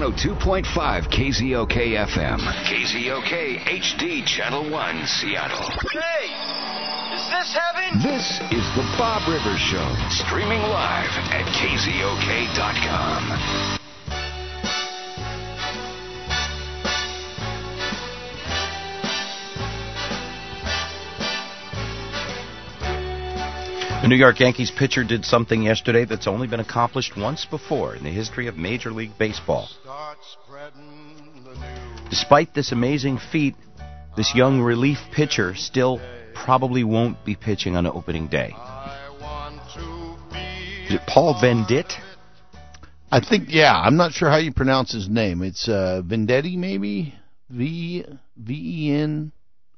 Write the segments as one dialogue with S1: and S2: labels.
S1: 102.5 KZOK FM. KZOK HD Channel 1, Seattle.
S2: Hey, is this heaven?
S1: This is the Bob Rivers Show. Streaming live at KZOK.com.
S3: The New York Yankees pitcher did something yesterday that's only been accomplished once before in the history of Major League Baseball. Despite this amazing feat, this young relief pitcher still probably won't be pitching on opening day. Is it Paul Venditte?
S4: I think, yeah. I'm not sure how you pronounce his name. It's Venditti, maybe? V-E-N?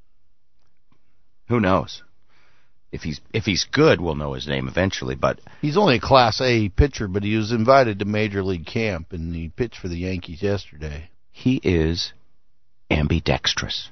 S3: Who knows? If he's good, we'll know his name eventually. But
S4: he's only a Class A pitcher, but he was invited to Major League Camp, and he pitched for the Yankees yesterday.
S3: He is ambidextrous.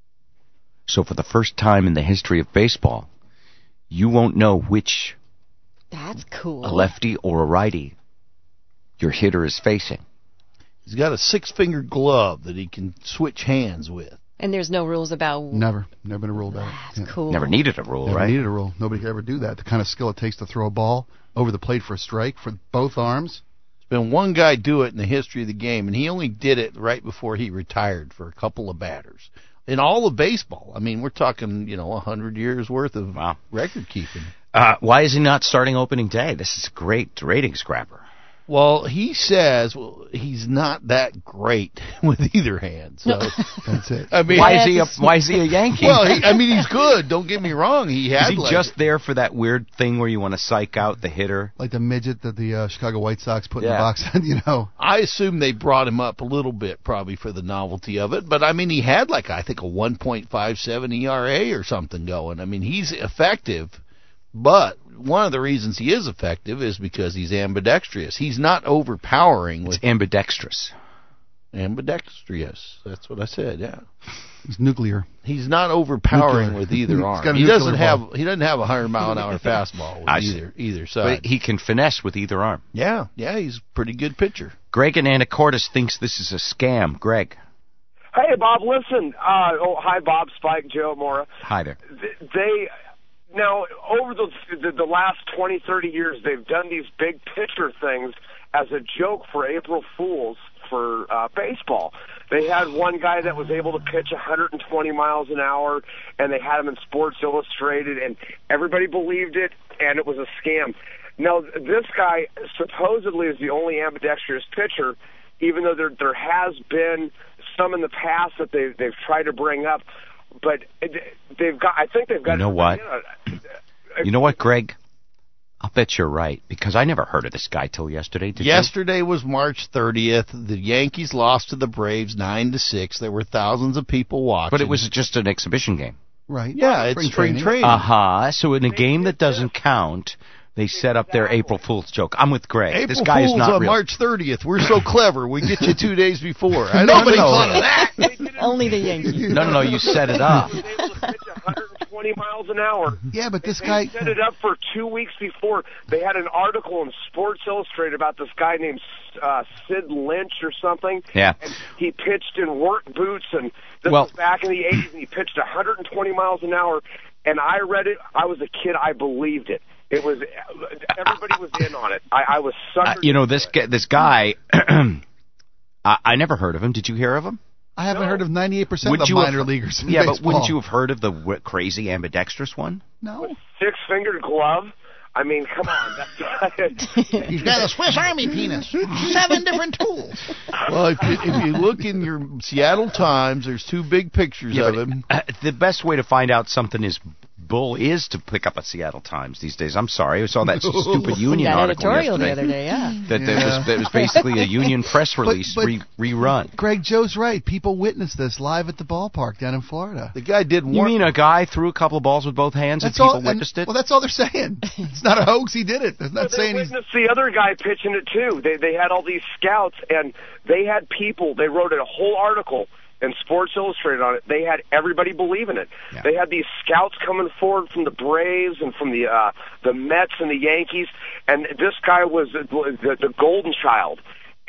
S3: So for the first time in the history of baseball, you won't know which
S5: That's cool.
S3: a lefty or a righty your hitter is facing.
S4: He's got a 6-finger glove that he can switch hands with.
S5: And there's no rules about...
S6: Never been a rule about it.
S5: That's cool.
S3: Never needed a rule,
S6: Never
S3: right?
S6: needed a rule. Nobody could ever do that. The kind of skill it takes to throw a ball over the plate for a strike for both arms.
S4: There's been one guy do it in the history of the game, and he only did it right before he retired for a couple of batters. In all of baseball, I mean, we're talking, 100 years worth of record keeping.
S3: Why is he not starting opening day? This is a great rating scrapper.
S4: Well, he says he's not that great with either hand. So
S6: That's it.
S4: I mean,
S3: Why is he a Yankee?
S4: Well, he's good. Don't get me wrong. Is
S3: he just there for that weird thing where you want to psych out the hitter?
S6: Like the midget that the Chicago White Sox put in the box,
S4: I assume they brought him up a little bit probably for the novelty of it. But, I mean, he had I think a 1.57 ERA or something going. I mean, he's effective. But one of the reasons he is effective is because he's ambidextrous. He's not overpowering.
S3: It's ambidextrous.
S4: Ambidextrous. That's what I said, yeah.
S6: He's nuclear.
S4: He's not overpowering with either arm. He doesn't have a 100-mile-an-hour fastball with either side.
S3: But he can finesse with either arm.
S4: Yeah, he's a pretty good pitcher.
S3: Greg in Anacortes thinks this is a scam. Greg.
S7: Hey, Bob, listen. Hi, Bob, Spike, Joe, Maura.
S3: Hi there.
S7: Now, over the last 20, 30 years, they've done these big pitcher things as a joke for April Fools for baseball. They had one guy that was able to pitch 120 miles an hour, and they had him in Sports Illustrated, and everybody believed it, and it was a scam. Now, this guy supposedly is the only ambidextrous pitcher, even though there has been some in the past that they've tried to bring up. But I think they've got...
S3: You know what? You know what, Greg? I'll bet you're right, because I never heard of this guy till yesterday.
S4: Yesterday was March 30th. The Yankees lost to the Braves 9-6. There were thousands of people watching.
S3: But it was just an exhibition game.
S6: Right.
S4: Yeah, it's spring training.
S3: So in a game that doesn't count, they set up their April Fool's joke. I'm with Greg. This guy
S4: Fool's
S3: is not
S4: on
S3: real.
S4: March 30th. We're so clever. We get you 2 days before.
S5: Nobody thought of that. Only the Yankees.
S3: No, you set it up.
S7: 120 miles an hour.
S6: Yeah, but this guy
S7: set it up for 2 weeks before. They had an article in Sports Illustrated about this guy named Sid Lynch or something.
S3: Yeah.
S7: And he pitched in work boots, and this was back in the 80s, and he pitched 120 miles an hour. And I read it. I was a kid. I believed it. It was everybody was in on it. I was suckered.
S3: This guy. I never heard of him. Did you hear of him?
S6: I haven't heard of 98% of the minor leaguers in
S3: baseball.
S6: baseball.
S3: But wouldn't you have heard of the crazy ambidextrous one?
S6: No.
S7: With 6-fingered glove. I mean, come on.
S6: He's got a Swiss Army penis. 7 different tools.
S4: Well, if you look in your Seattle Times, there's 2 big pictures of him.
S3: The best way to find out something is bull is to pick up a Seattle Times these days. I'm sorry. I saw that stupid union article
S5: editorial
S3: yesterday.
S5: The other day, yeah.
S3: That was basically a union press release rerun.
S6: Greg, Joe's right. People witnessed this live at the ballpark down in Florida.
S4: The guy did one.
S3: You mean a guy threw a couple of balls with both hands and people witnessed it?
S6: Well, that's all they're saying. It's not a hoax. He did it. They're not saying
S7: they witnessed the other guy pitching it, too. They had all these scouts, and they had people. They wrote a whole article and Sports Illustrated on it. They had everybody believing it. Yeah. They had these scouts coming forward from the Braves and from the Mets and the Yankees, and this guy was the golden child.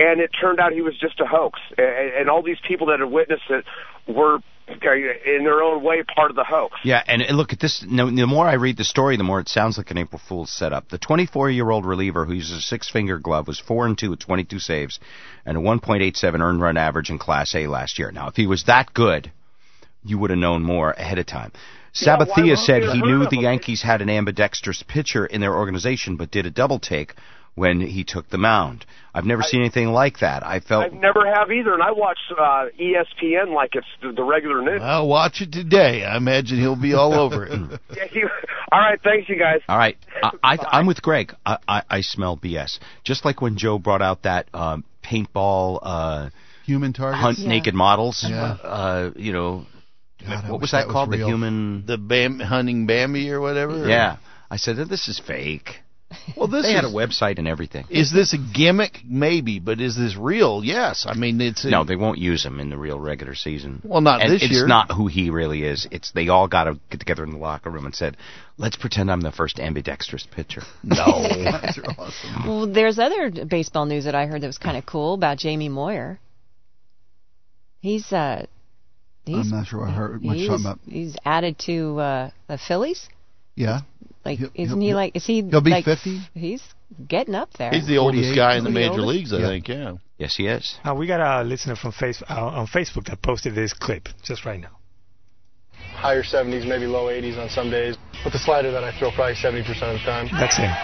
S7: and it turned out he was just a hoax. And all these people that had witnessed it were, in their own way, part of the hoax.
S3: Yeah, and look at this. The more I read the story, the more it sounds like an April Fool's setup. The 24-year-old reliever who uses a six-finger glove was 4-2 with 22 saves and a 1.87 earned run average in Class A last year. Now, if he was that good, you would have known more ahead of time. Sabathia said he knew the Yankees had an ambidextrous pitcher in their organization, but did a double take when he took the mound. I've never seen anything like that. I
S7: never have either, and I watch ESPN like it's the regular news.
S4: I'll watch it today. I imagine he'll be all over it.
S7: All right, thanks, you guys.
S3: All right, I'm with Greg. I smell BS. Just like when Joe brought out that paintball
S6: human targets,
S3: hunt naked models.
S6: Yeah.
S3: God, what was that called?
S6: Was
S3: the human
S4: hunting Bambi or whatever.
S3: Yeah, I said this is fake.
S4: Well,
S3: they had a website and everything.
S4: Is this a gimmick? Maybe, but is this real? Yes. I mean,
S3: no, they won't use him in the real regular season.
S4: Well, not this year.
S3: It's not who he really is. They all got to get together in the locker room and said, "Let's pretend I'm the first ambidextrous pitcher."
S4: No,
S6: that's awesome.
S5: Well, there's other baseball news that I heard that was kind of cool about Jamie Moyer. He's I'm
S6: not sure I heard much talking about.
S5: He's added to the Phillies.
S6: Yeah.
S5: Like, isn't he like? Is he?
S6: He'll be
S5: like
S6: 50.
S5: He's getting up there.
S4: He's the oldest guy in the major leagues, I think. Yeah.
S3: Yes, he is.
S8: We got a listener from on Facebook that posted this clip just right now.
S9: Higher 70s, maybe low 80s on some days. With the slider that I throw probably 70% of the time.
S8: That's him.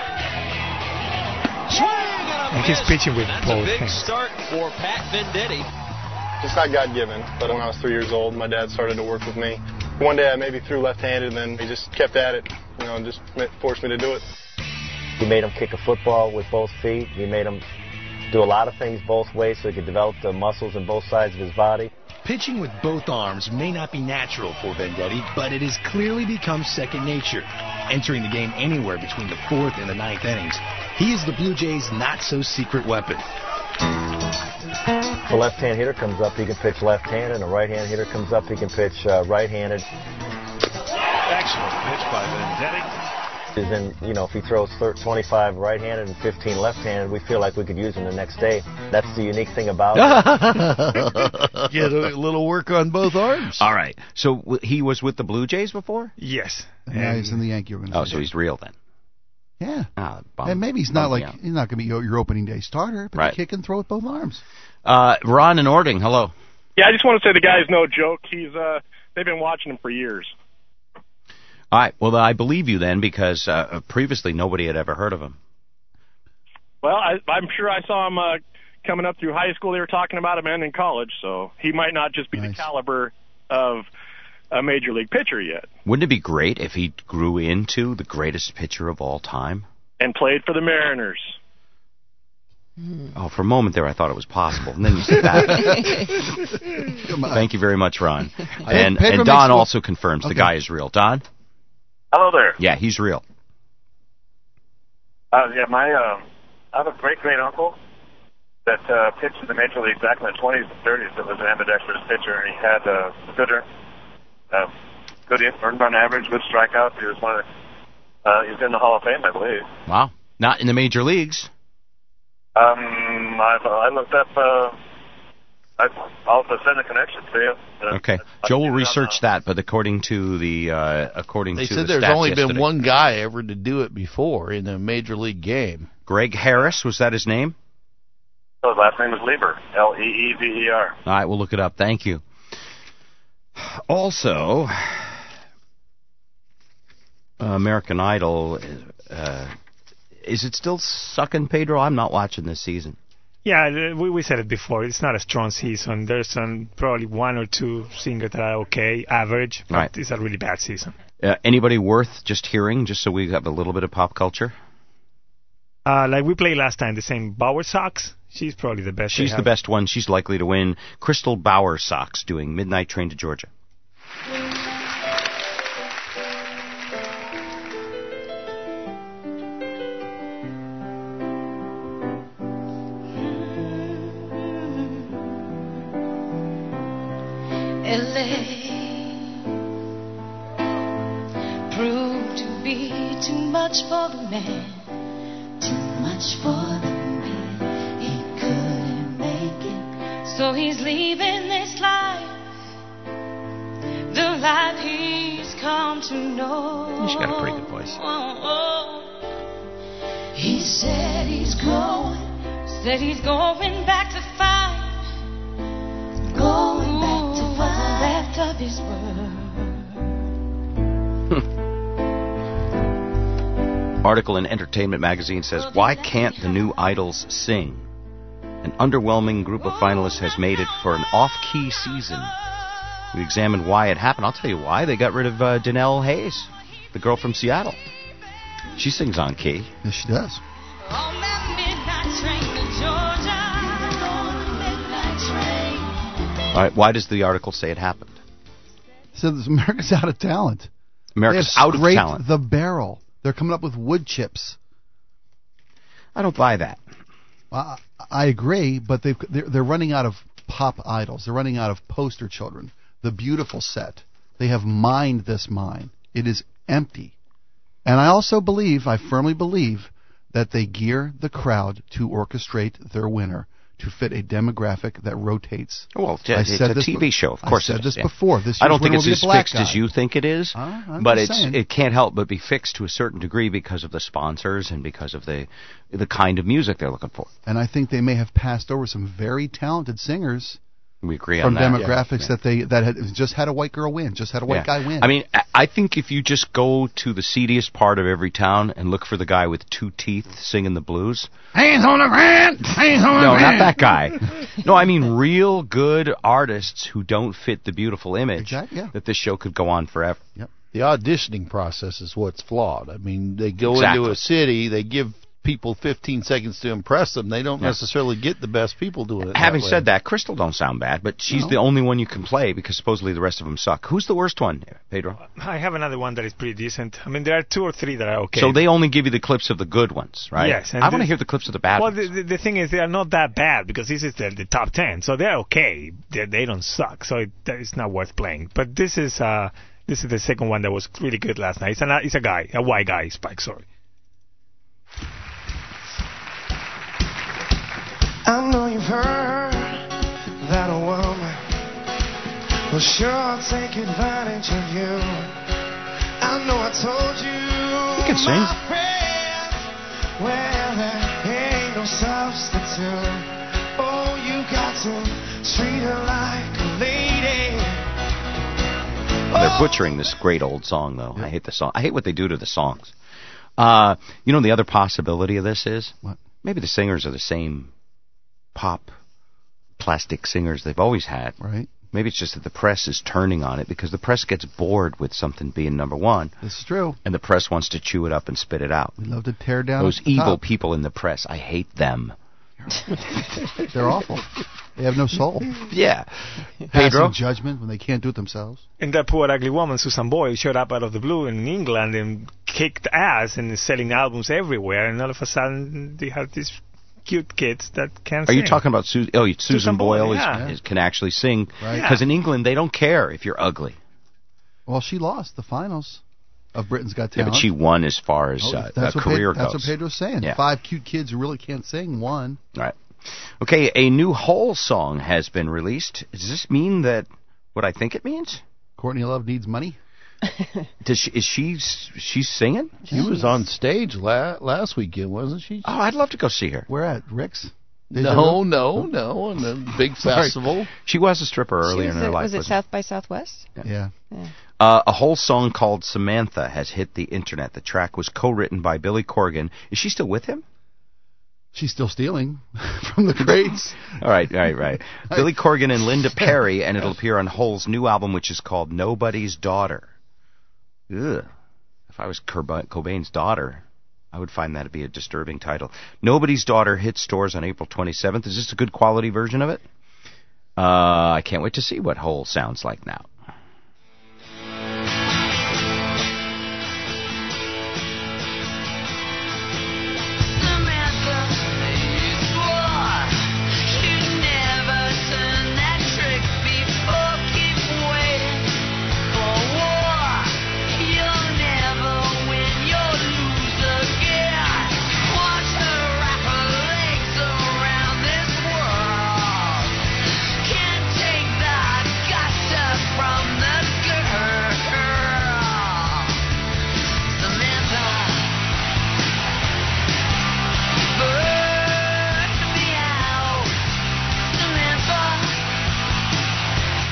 S8: And he's pitching with both hands.
S2: That's a big start for Pat Venditti.
S9: It's not God-given, but when I was 3 years old, my dad started to work with me. One day I maybe threw left-handed, and then he just kept at it, and just forced me to do it.
S10: We made him kick a football with both feet. We made him do a lot of things both ways so he could develop the muscles in both sides of his body.
S11: Pitching with both arms may not be natural for Venditti, but it has clearly become second nature, entering the game anywhere between the fourth and the ninth innings. He is the Blue Jays' not-so-secret weapon.
S10: If a left-hand hitter comes up, he can pitch left-handed, and a right-hand hitter comes up, he can pitch right-handed.
S12: Excellent pitch by Venditti.
S10: And, if he throws 25 right-handed and 15 left-handed, we feel like we could use him the next day. That's the unique thing about it.
S4: Get a little work on both arms.
S3: All right. So he was with the Blue Jays before?
S8: Yes.
S6: And now he's in the Yankee organization.
S3: Oh, so he's real then.
S6: Yeah.
S3: And
S6: maybe he's not he's not going to be your opening day starter, but he kick and throw with both arms.
S3: Ron and Ording, hello.
S13: Yeah, I just want to say the guy's no joke. They've been watching him for years.
S3: All right. Well, I believe you then, because previously nobody had ever heard of him.
S13: Well, I'm sure I saw him coming up through high school. They were talking about him and in college, so he might not just be the caliber of a major league pitcher yet.
S3: Wouldn't it be great if he grew into the greatest pitcher of all time?
S13: And played for the Mariners.
S3: Oh, for a moment there I thought it was possible, and then you said that. Thank you very much, Ron. And Don also confirms the guy is real. Don?
S14: Hello there.
S3: Yeah, he's real.
S14: I have a great-great-uncle that pitched in the major leagues back in the 20s and 30s that was an ambidextrous pitcher, and he had good earned run average, good strikeouts. He was he's in the Hall of Fame, I believe.
S3: Wow. Not in the major leagues.
S14: I looked up. I'll send a connection to you.
S3: Okay, Joe will research that, but according to the
S4: they said there's only been one guy ever to do it before in a major league game.
S3: Greg Harris, was that his name?
S14: His last name is Lever, Leever.
S3: All right, we'll look it up. Thank you. Also, American Idol. Is it still sucking, Pedro? I'm not watching this season.
S8: Yeah, we said it before. It's not a strong season. There's probably one or two singers that are okay, average, but it's a really bad season.
S3: Anybody worth just hearing, just so we have a little bit of pop culture?
S8: Like we played last time, the same Bauer Sox. She's probably the best.
S3: She's the best one. She's likely to win. Crystal Bauer Sox doing Midnight Train to Georgia.
S15: Proved to be too much for the man, too much for the man. He could So he's leaving this life, the life he's come to know.
S3: She's got a pretty good voice.
S15: He said he's going back to fight. Going back to fight. Left of his word.
S3: Article in Entertainment Magazine says, why can't the new idols sing? An underwhelming group of finalists has made it for an off-key season. We examined why it happened. I'll tell you why. They got rid of Danelle Hayes, the girl from Seattle. She sings on key.
S6: Yes, she does.
S3: All right, why does the article say it happened?
S6: It says America's out of talent.
S3: America's out of talent.
S6: The barrel. They're coming up with wood chips.
S3: I don't buy that.
S6: I agree, but they're running out of pop idols. They're running out of poster children. The beautiful set. They have mined this mine. It is empty. And I also firmly believe, that they gear the crowd to orchestrate their winner to fit a demographic that rotates.
S3: Well, it's a TV show, of course.
S6: I said this before.
S3: I don't think it's as fixed as you think it is, but it can't help but be fixed to a certain degree because of the sponsors and because of the kind of music they're looking for.
S6: And I think they may have passed over some very talented singers.
S3: We agree on
S6: that. From demographics that had just had a white girl win, just had a white guy win.
S3: I mean, I think if you just go to the seediest part of every town and look for the guy with 2 teeth singing the blues.
S4: Hands on the ground! Hands on the
S3: ground! No,
S4: ground!
S3: not that guy. No, I mean real good artists who don't fit the beautiful image that this show could go on forever.
S6: Yep.
S4: The auditioning process is what's flawed. I mean, they go into a city, they give people 15 seconds to impress them. They don't necessarily get the best people doing it.
S3: Having said that, Crystal don't sound bad, but she's the only one you can play because supposedly the rest of them suck. Who's the worst one, Pedro?
S8: I have another one that is pretty decent. I mean, there are 2 or 3 that are okay.
S3: So they only give you the clips of the good ones, right?
S8: Yes.
S3: I want to hear the clips of the bad ones.
S8: Well, the thing is, they are not that bad because this is the top 10, so they're okay. They don't suck, so it's not worth playing. But this is the second one that was really good last night. It's a guy, a white guy, Spike, sorry.
S16: I know you've heard that a woman will sure take advantage of you. I know I told you.
S3: You can sing.
S16: Well, there ain't no substitute. Oh, you got to treat her like a lady.
S3: They're butchering this great old song, though. I hate the song. I hate what they do to the songs. You know, the other possibility of this is maybe the singers are the same pop plastic singers they've always had.
S6: Right.
S3: Maybe it's just that the press is turning on it because the press gets bored with something being number one.
S6: This is true.
S3: And the press wants to chew it up and spit it out.
S6: We love to tear down
S3: those evil people in the press. I hate them.
S6: They're awful. They have no soul.
S3: Yeah.
S6: Pedro? Judgment when they can't do it themselves.
S8: And that poor ugly woman, Susan Boyle, showed up out of the blue in England and kicked ass and is selling albums everywhere. And all of a sudden, they have these cute kids that can sing.
S3: Are you talking about Susan Boyle can actually sing? Because in England, they don't care if you're ugly.
S6: Well, she lost the finals of Britain's Got Talent.
S3: Yeah, but she won as far as career goes.
S6: That's what Pedro's saying.
S3: Yeah.
S6: 5 cute kids who really can't sing won.
S3: Right. Okay, a new Hole song has been released. Does this mean that what I think it means?
S6: Courtney Love needs money?
S3: She's singing?
S4: She was on stage last weekend, wasn't she?
S3: Oh, I'd love to go see her.
S6: Where at? Rick's?
S4: No, on the big festival.
S3: She was a stripper earlier in her life.
S5: Was it South by Southwest?
S6: Yeah.
S3: A whole song called Samantha has hit the internet. The track was co-written by Billy Corgan. Is she still with him?
S6: She's still stealing from the crates.
S3: All right. Billy Corgan and Linda Perry, and it'll appear on Hole's new album, which is called Nobody's Daughter. Ugh. If I was Cobain's daughter, I would find that to be a disturbing title. Nobody's Daughter hit stores on April 27th. Is this a good quality version of it? I can't wait to see what Hole sounds like now.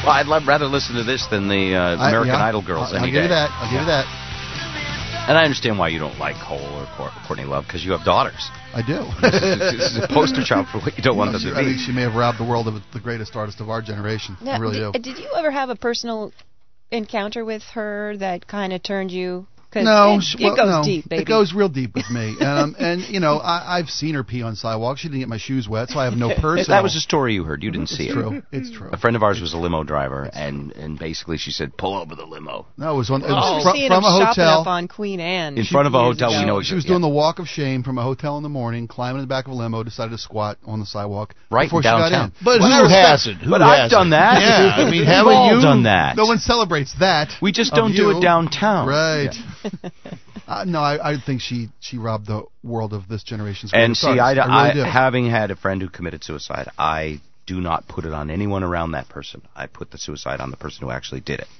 S3: Well, I'd rather listen to this than the American Idol girls any day.
S6: I'll give you that.
S3: And I understand why you don't like Cole or Courtney Love, because you have daughters.
S6: I do.
S3: This is a poster child for what you don't want them to be.
S6: I think she may have robbed the world of the greatest artist of our generation.
S5: Now,
S6: I really do.
S5: Did you ever have a personal encounter with her that kind of turned you?
S6: No,
S5: it goes deep, baby.
S6: It goes real deep with me. And you know, I've seen her pee on sidewalks. She didn't get my shoes wet, so I have no personal.
S3: That was a story you heard. You didn't see it.
S6: It's true.
S3: A friend of ours was a limo driver, and basically she said, "Pull over the limo."
S6: No, it was from a
S5: hotel. Up on Queen Anne.
S3: In front of a hotel, we know.
S6: She was doing the walk of shame from a hotel in the morning, climbing in the back of a limo, decided to squat on the sidewalk
S3: right
S6: before
S3: downtown.
S6: She got in.
S4: But who hasn't?
S3: But I've done that.
S6: Yeah,
S4: I mean, haven't you
S3: done that?
S6: No one celebrates that.
S3: We just don't do it downtown.
S6: Right. Yeah. No, I think she robbed the world of this generation's
S3: and see,
S6: I really
S3: having had a friend who committed suicide, I do not put it on anyone around that person. I put the suicide on the person who actually did it.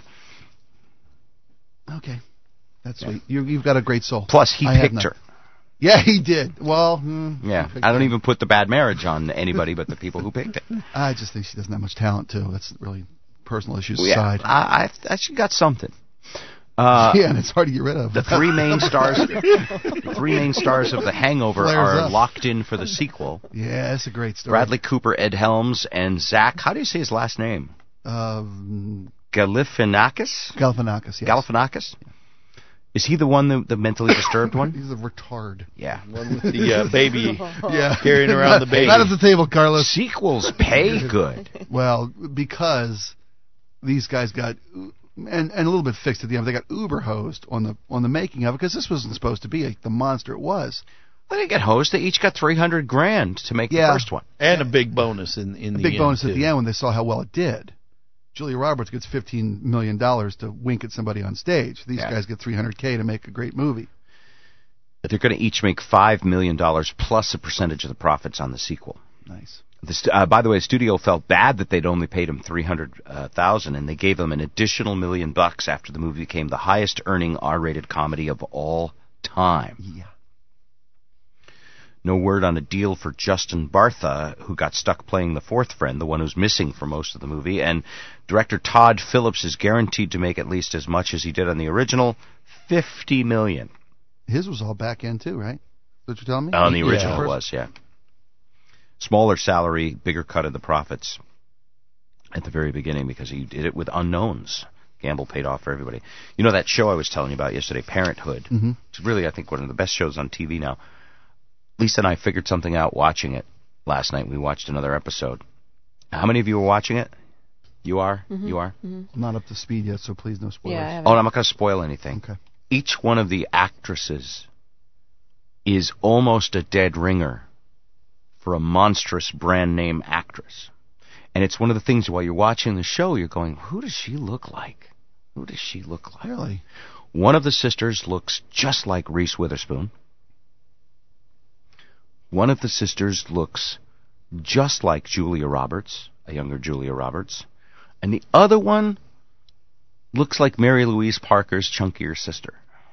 S6: Okay, that's sweet. You've got a great soul.
S3: Plus, he picked her.
S6: Yeah, he did. Well,
S3: yeah, I don't even put the bad marriage on anybody but the people who picked it.
S6: I just think she doesn't have much talent too. That's really personal issues
S3: aside.
S6: Yeah,
S3: she got something.
S6: Yeah, and it's hard to get rid of.
S3: The three main stars of The Hangover are locked in for the sequel.
S6: Yeah, that's a great story.
S3: Bradley Cooper, Ed Helms, and Zach. How do you say his last name? Galifianakis.
S6: Galifianakis. Yes.
S3: Galifianakis. Is he the one, the mentally disturbed one?
S6: He's a retard.
S3: Yeah,
S4: one with the baby. Yeah, carrying around the baby.
S6: Not at the table, Carlos.
S3: Sequels pay good.
S6: Well, because these guys got. And a little bit fixed at the end. They got uber hosed on the making of it because this wasn't supposed to be the monster it was.
S3: They didn't get hosed. They each got $300,000 to make the first one,
S4: and a big bonus in the end.
S6: Big bonus at the end when they saw how well it did. Julia Roberts gets $15 million to wink at somebody on stage. These guys get $300K to make a great movie.
S3: They're going to each make $5 million plus a percentage of the profits on the sequel.
S6: Nice.
S3: By the way, the studio felt bad that they'd only paid him $300,000, and they gave him an additional $1 million after the movie became the highest-earning R-rated comedy of all time.
S6: Yeah.
S3: No word on a deal for Justin Bartha, who got stuck playing the fourth friend, the one who's missing for most of the movie, and director Todd Phillips is guaranteed to make at least as much as he did on the original, $50 million.
S6: His was all back end too, right? What you telling me?
S3: On the original it was, yeah. Smaller salary, bigger cut of the profits at the very beginning because he did it with unknowns. Gamble paid off for everybody. You know that show I was telling you about yesterday, Parenthood?
S6: Mm-hmm.
S3: It's really, I think, one of the best shows on TV now. Lisa and I figured something out watching it last night. We watched another episode. How many of you were watching it? You are?
S5: Mm-hmm.
S3: You are?
S5: Mm-hmm.
S6: I'm not up to speed yet, so please no spoilers.
S5: Yeah,
S3: I'm not going to spoil anything.
S6: Okay.
S3: Each one of the actresses is almost a dead ringer for a monstrous brand name actress. And it's one of the things while you're watching the show, you're going, who does she look like? Who does she look like?
S6: Really?
S3: One of the sisters looks just like Reese Witherspoon. One of the sisters looks just like Julia Roberts, a younger Julia Roberts. And the other one looks like Mary Louise Parker's chunkier sister.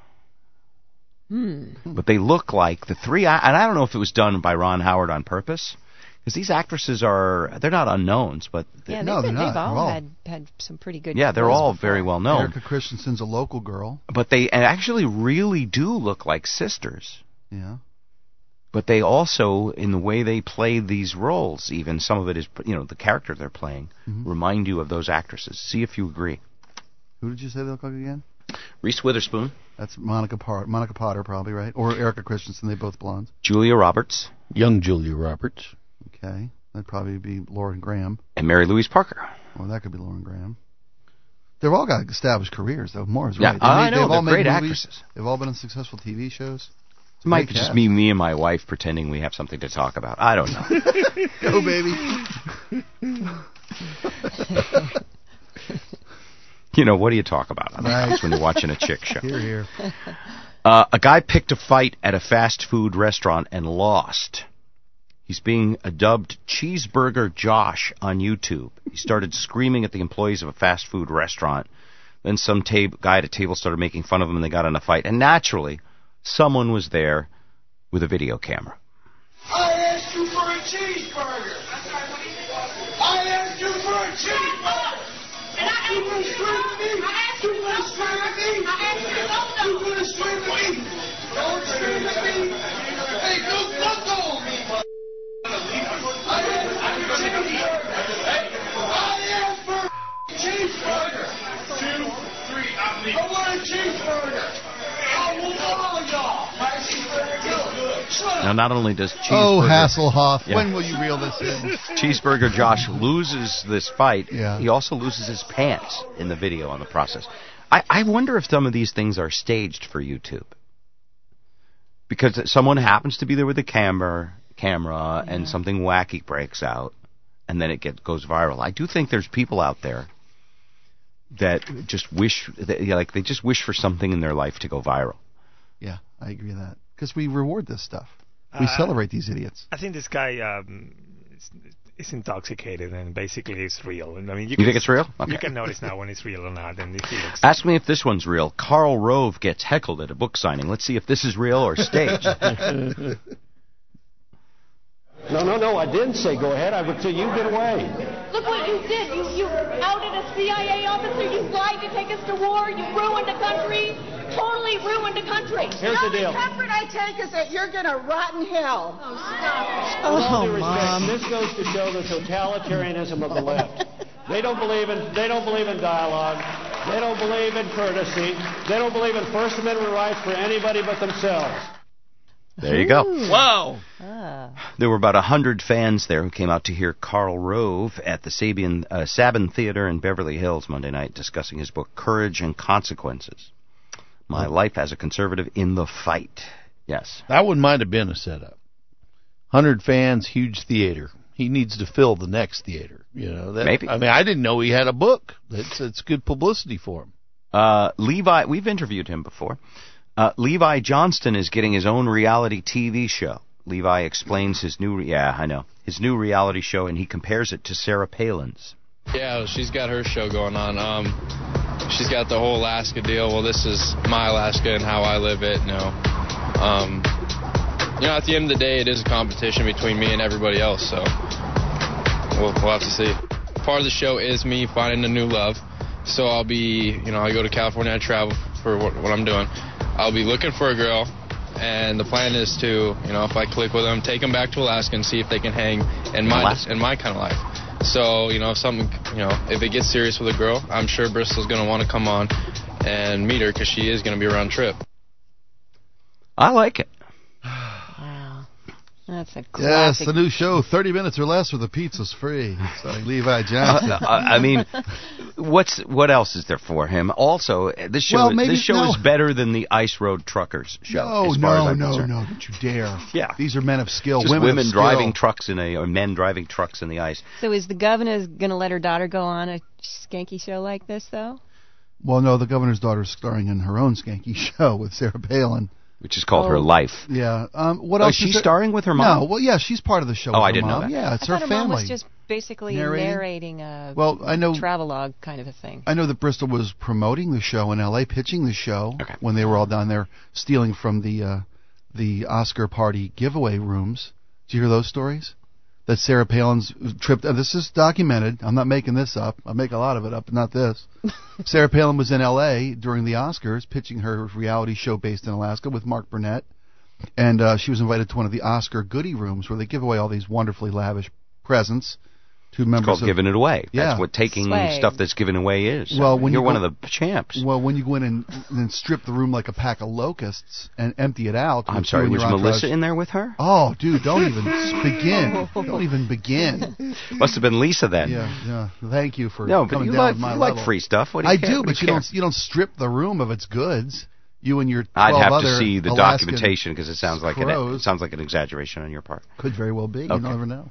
S3: But they look like the three, and I don't know if it was done by Ron Howard on purpose, because these actresses they're not unknowns, but
S5: they're
S6: not.
S5: They've all had some pretty good.
S3: Yeah, they're all
S5: before.
S3: very well known.
S6: Erica Christensen's a local girl,
S3: but they actually really do look like sisters.
S6: Yeah.
S3: But they also, in the way they play these roles, even some of it is, the character they're playing, remind you of those actresses. See if you agree.
S6: Who did you say they look like again?
S3: Reese Witherspoon.
S6: That's Monica Potter, probably, right? Or Erica Christensen, they both blondes.
S3: Julia Roberts.
S4: Young Julia Roberts.
S6: Okay. That'd probably be Lauren Graham.
S3: And Mary Louise Parker.
S6: Well, that could be Lauren Graham. They've all got established careers, though. Moore's
S3: right.
S6: I
S3: know. They're great actresses.
S6: They've all been in successful TV shows.
S3: It might be just me and my wife pretending we have something to talk about. I don't know.
S6: Go, baby.
S3: What do you talk about on the house when you're watching a chick show?
S6: Here.
S3: A guy picked a fight at a fast food restaurant and lost. He's being dubbed Cheeseburger Josh on YouTube. He started screaming at the employees of a fast food restaurant. Then some guy at a table started making fun of him, and they got in a fight. And naturally, someone was there with a video camera.
S16: I asked you for a cheeseburger. I asked you for a cheeseburger. swim with me? You want to swim with me? You want to swim with me? Don't swim with me. Hey, don't go on me. I asked for a cheeseburger. 2, 3, I want a cheeseburger. I want all of y'all. My cheeseburger is good.
S3: Now, not only does Cheeseburger...
S6: Oh, Hasselhoff, when will you reel this in?
S3: Cheeseburger Josh loses this fight. He also loses his pants in the video on the process. I wonder if some of these things are staged for YouTube. Because someone happens to be there with a camera and something wacky breaks out, and then it goes viral. I do think there's people out there that just wish, they just wish for something in their life to go viral.
S6: Yeah, I agree with that. Because we reward this stuff. We celebrate these idiots.
S8: I think this guy is intoxicated and basically it's real. I mean, you
S3: think it's real? Okay.
S8: You can notice now when it's real or not. And if he looks
S3: Ask me if this one's real. Karl Rove gets heckled at a book signing. Let's see if this is real or staged.
S17: No, I didn't say go ahead. I would say you get away.
S18: Look what you did. You outed a CIA officer. You lied to take us to war. You ruined the country. Totally ruined the country.
S17: Here's the deal.
S18: The comfort I take is that you're going to rot in hell. Oh, stop.
S17: With all due respect, this goes to show the totalitarianism of the left. They don't believe in dialogue. They don't believe in courtesy. They don't believe in First Amendment rights for anybody but themselves.
S3: There you go.
S4: Wow.
S3: There were about 100 fans there who came out to hear Karl Rove at the Sabin Theater in Beverly Hills Monday night discussing his book, Courage and Consequences. My Life as a Conservative in the Fight. Yes.
S4: That one might have been a setup. 100 fans, huge theater. He needs to fill the next theater.
S3: Maybe.
S4: I mean, I didn't know he had a book. It's good publicity for him.
S3: Levi, we've interviewed him before. Levi Johnston is getting his own reality TV show. Levi explains his new reality show, and he compares it to Sarah Palin's.
S19: Yeah, she's got her show going on. She's got the whole Alaska deal. Well, this is my Alaska and how I live it. At the end of the day, it is a competition between me and everybody else. So we'll have to see. Part of the show is me finding a new love. So I'll be, I go to California, I travel for what I'm doing. I'll be looking for a girl, and the plan is to, if I click with them, take them back to Alaska and see if they can hang in my kind of life. So, if it gets serious with a girl, I'm sure Bristol's going to want to come on and meet her because she is going to be around trip.
S3: I like it.
S5: Wow. That's a classic.
S6: Yes, the new show, 30 minutes or less, where the pizza's free. Starring Levi Johnson.
S3: I mean, what else is there for him? Also, this show is better than the Ice Road Truckers show.
S6: No, don't you dare.
S3: Yeah.
S6: These are men of skill.
S3: Just women
S6: of
S3: driving trucks or men driving trucks in the ice.
S5: So is the governor going to let her daughter go on a skanky show like this, though?
S6: Well, no, the governor's daughter's starring in her own skanky show with Sarah Palin.
S3: Which is called Her Life.
S6: Yeah. What else?
S3: Is she starring with her mom?
S6: No. Well, yeah, she's part of the show.
S3: Oh,
S6: with
S3: I
S6: her
S3: didn't
S6: mom.
S3: know that.
S6: Yeah, it's
S5: I
S6: her
S5: thought
S6: family.
S5: Her mom was just basically narrating a travelogue kind of a thing.
S6: I know that Bristol was promoting the show in L.A., pitching the show when they were all down there stealing from the Oscar party giveaway rooms. Did you hear those stories? That Sarah Palin's trip. This is documented. I'm not making this up. I make a lot of it up, but not this. Sarah Palin was in L.A. during the Oscars pitching her reality show based in Alaska with Mark Burnett. And she was invited to one of the Oscar goodie rooms where they give away all these wonderfully lavish presents to members.
S3: It's called giving it away.
S6: Yeah.
S3: That's what taking stuff that's given away is.
S6: Well, when
S3: you're one of the champs.
S6: Well, when you go in and strip the room like a pack of locusts and empty it out.
S3: I'm sorry, was Melissa in there with her?
S6: Oh, dude, don't even begin. Don't even begin.
S3: Must have been Lisa then.
S6: Yeah. Thank you for
S3: coming
S6: down
S3: like,
S6: with my
S3: you
S6: level.
S3: like free stuff. What do
S6: I
S3: you care?
S6: do, but you don't strip the room of its goods. You and your 12
S3: I'd have
S6: other
S3: to see the
S6: Alaskan
S3: documentation because it sounds like an exaggeration on your part.
S6: Could very well be. You never know.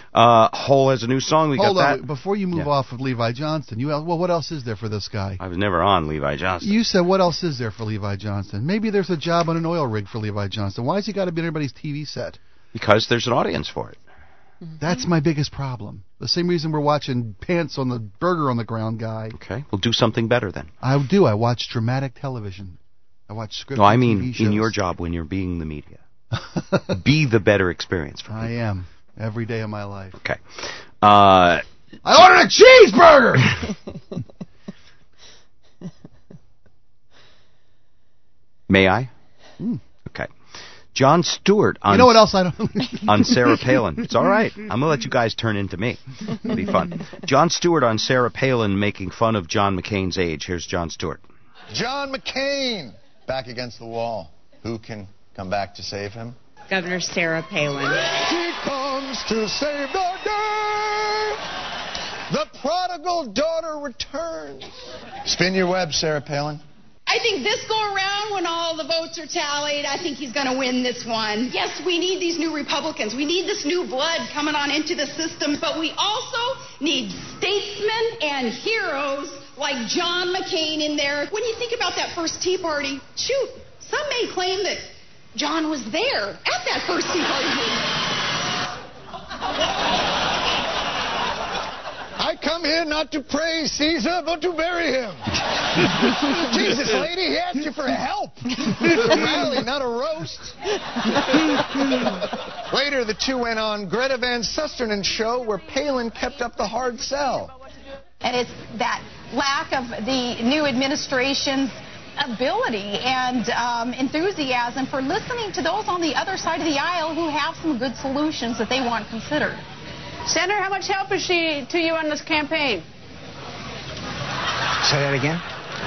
S3: Hole has a new song.
S6: Hold on. Before you move off of Levi Johnston, what else is there for this guy?
S3: I was never on Levi Johnston.
S6: You said what else is there for Levi Johnston? Maybe there's a job on an oil rig for Levi Johnston. Why has he got to be on everybody's TV set?
S3: Because there's an audience for it.
S6: That's my biggest problem. The same reason we're watching Pants on the Burger on the Ground guy.
S3: Okay, we'll do something better then.
S6: I do. I watch dramatic television. I watch scripted
S3: No, I mean
S6: TV shows.
S3: in your job when you're being the media. Be the better experience for people.
S6: I am. Every day of my life.
S3: Okay.
S6: I ordered a cheeseburger!
S3: May I? Okay. Jon Stewart on...
S6: You know what else I don't...
S3: on Sarah Palin. It's all right. I'm going to let you guys turn into me. It'll be fun. Jon Stewart on Sarah Palin making fun of John McCain's age. Here's Jon Stewart.
S20: John McCain back against the wall. Who can come back to save him?
S21: Governor Sarah Palin.
S20: She comes to save the day. The prodigal daughter returns. Spin your web, Sarah Palin.
S22: I think this go around, when all the votes are tallied, I think he's going to win this one. Yes, we need these new Republicans. We need this new blood coming on into the system. But we also need statesmen and heroes like John McCain in there. When you think about that first Tea Party, shoot, some may claim that John was there at that first Tea Party meeting.
S20: I come here not to praise Caesar, but to bury him. Jesus, lady, he asked you for help. A rally, not a roast. Later, the two went on Greta Van Susteren show where Palin kept up the hard sell.
S22: And it's that lack of the new administration's ability and enthusiasm for listening to those on the other side of the aisle who have some good solutions that they want considered.
S21: Senator, how much help is she to you on this campaign?
S23: Say that again?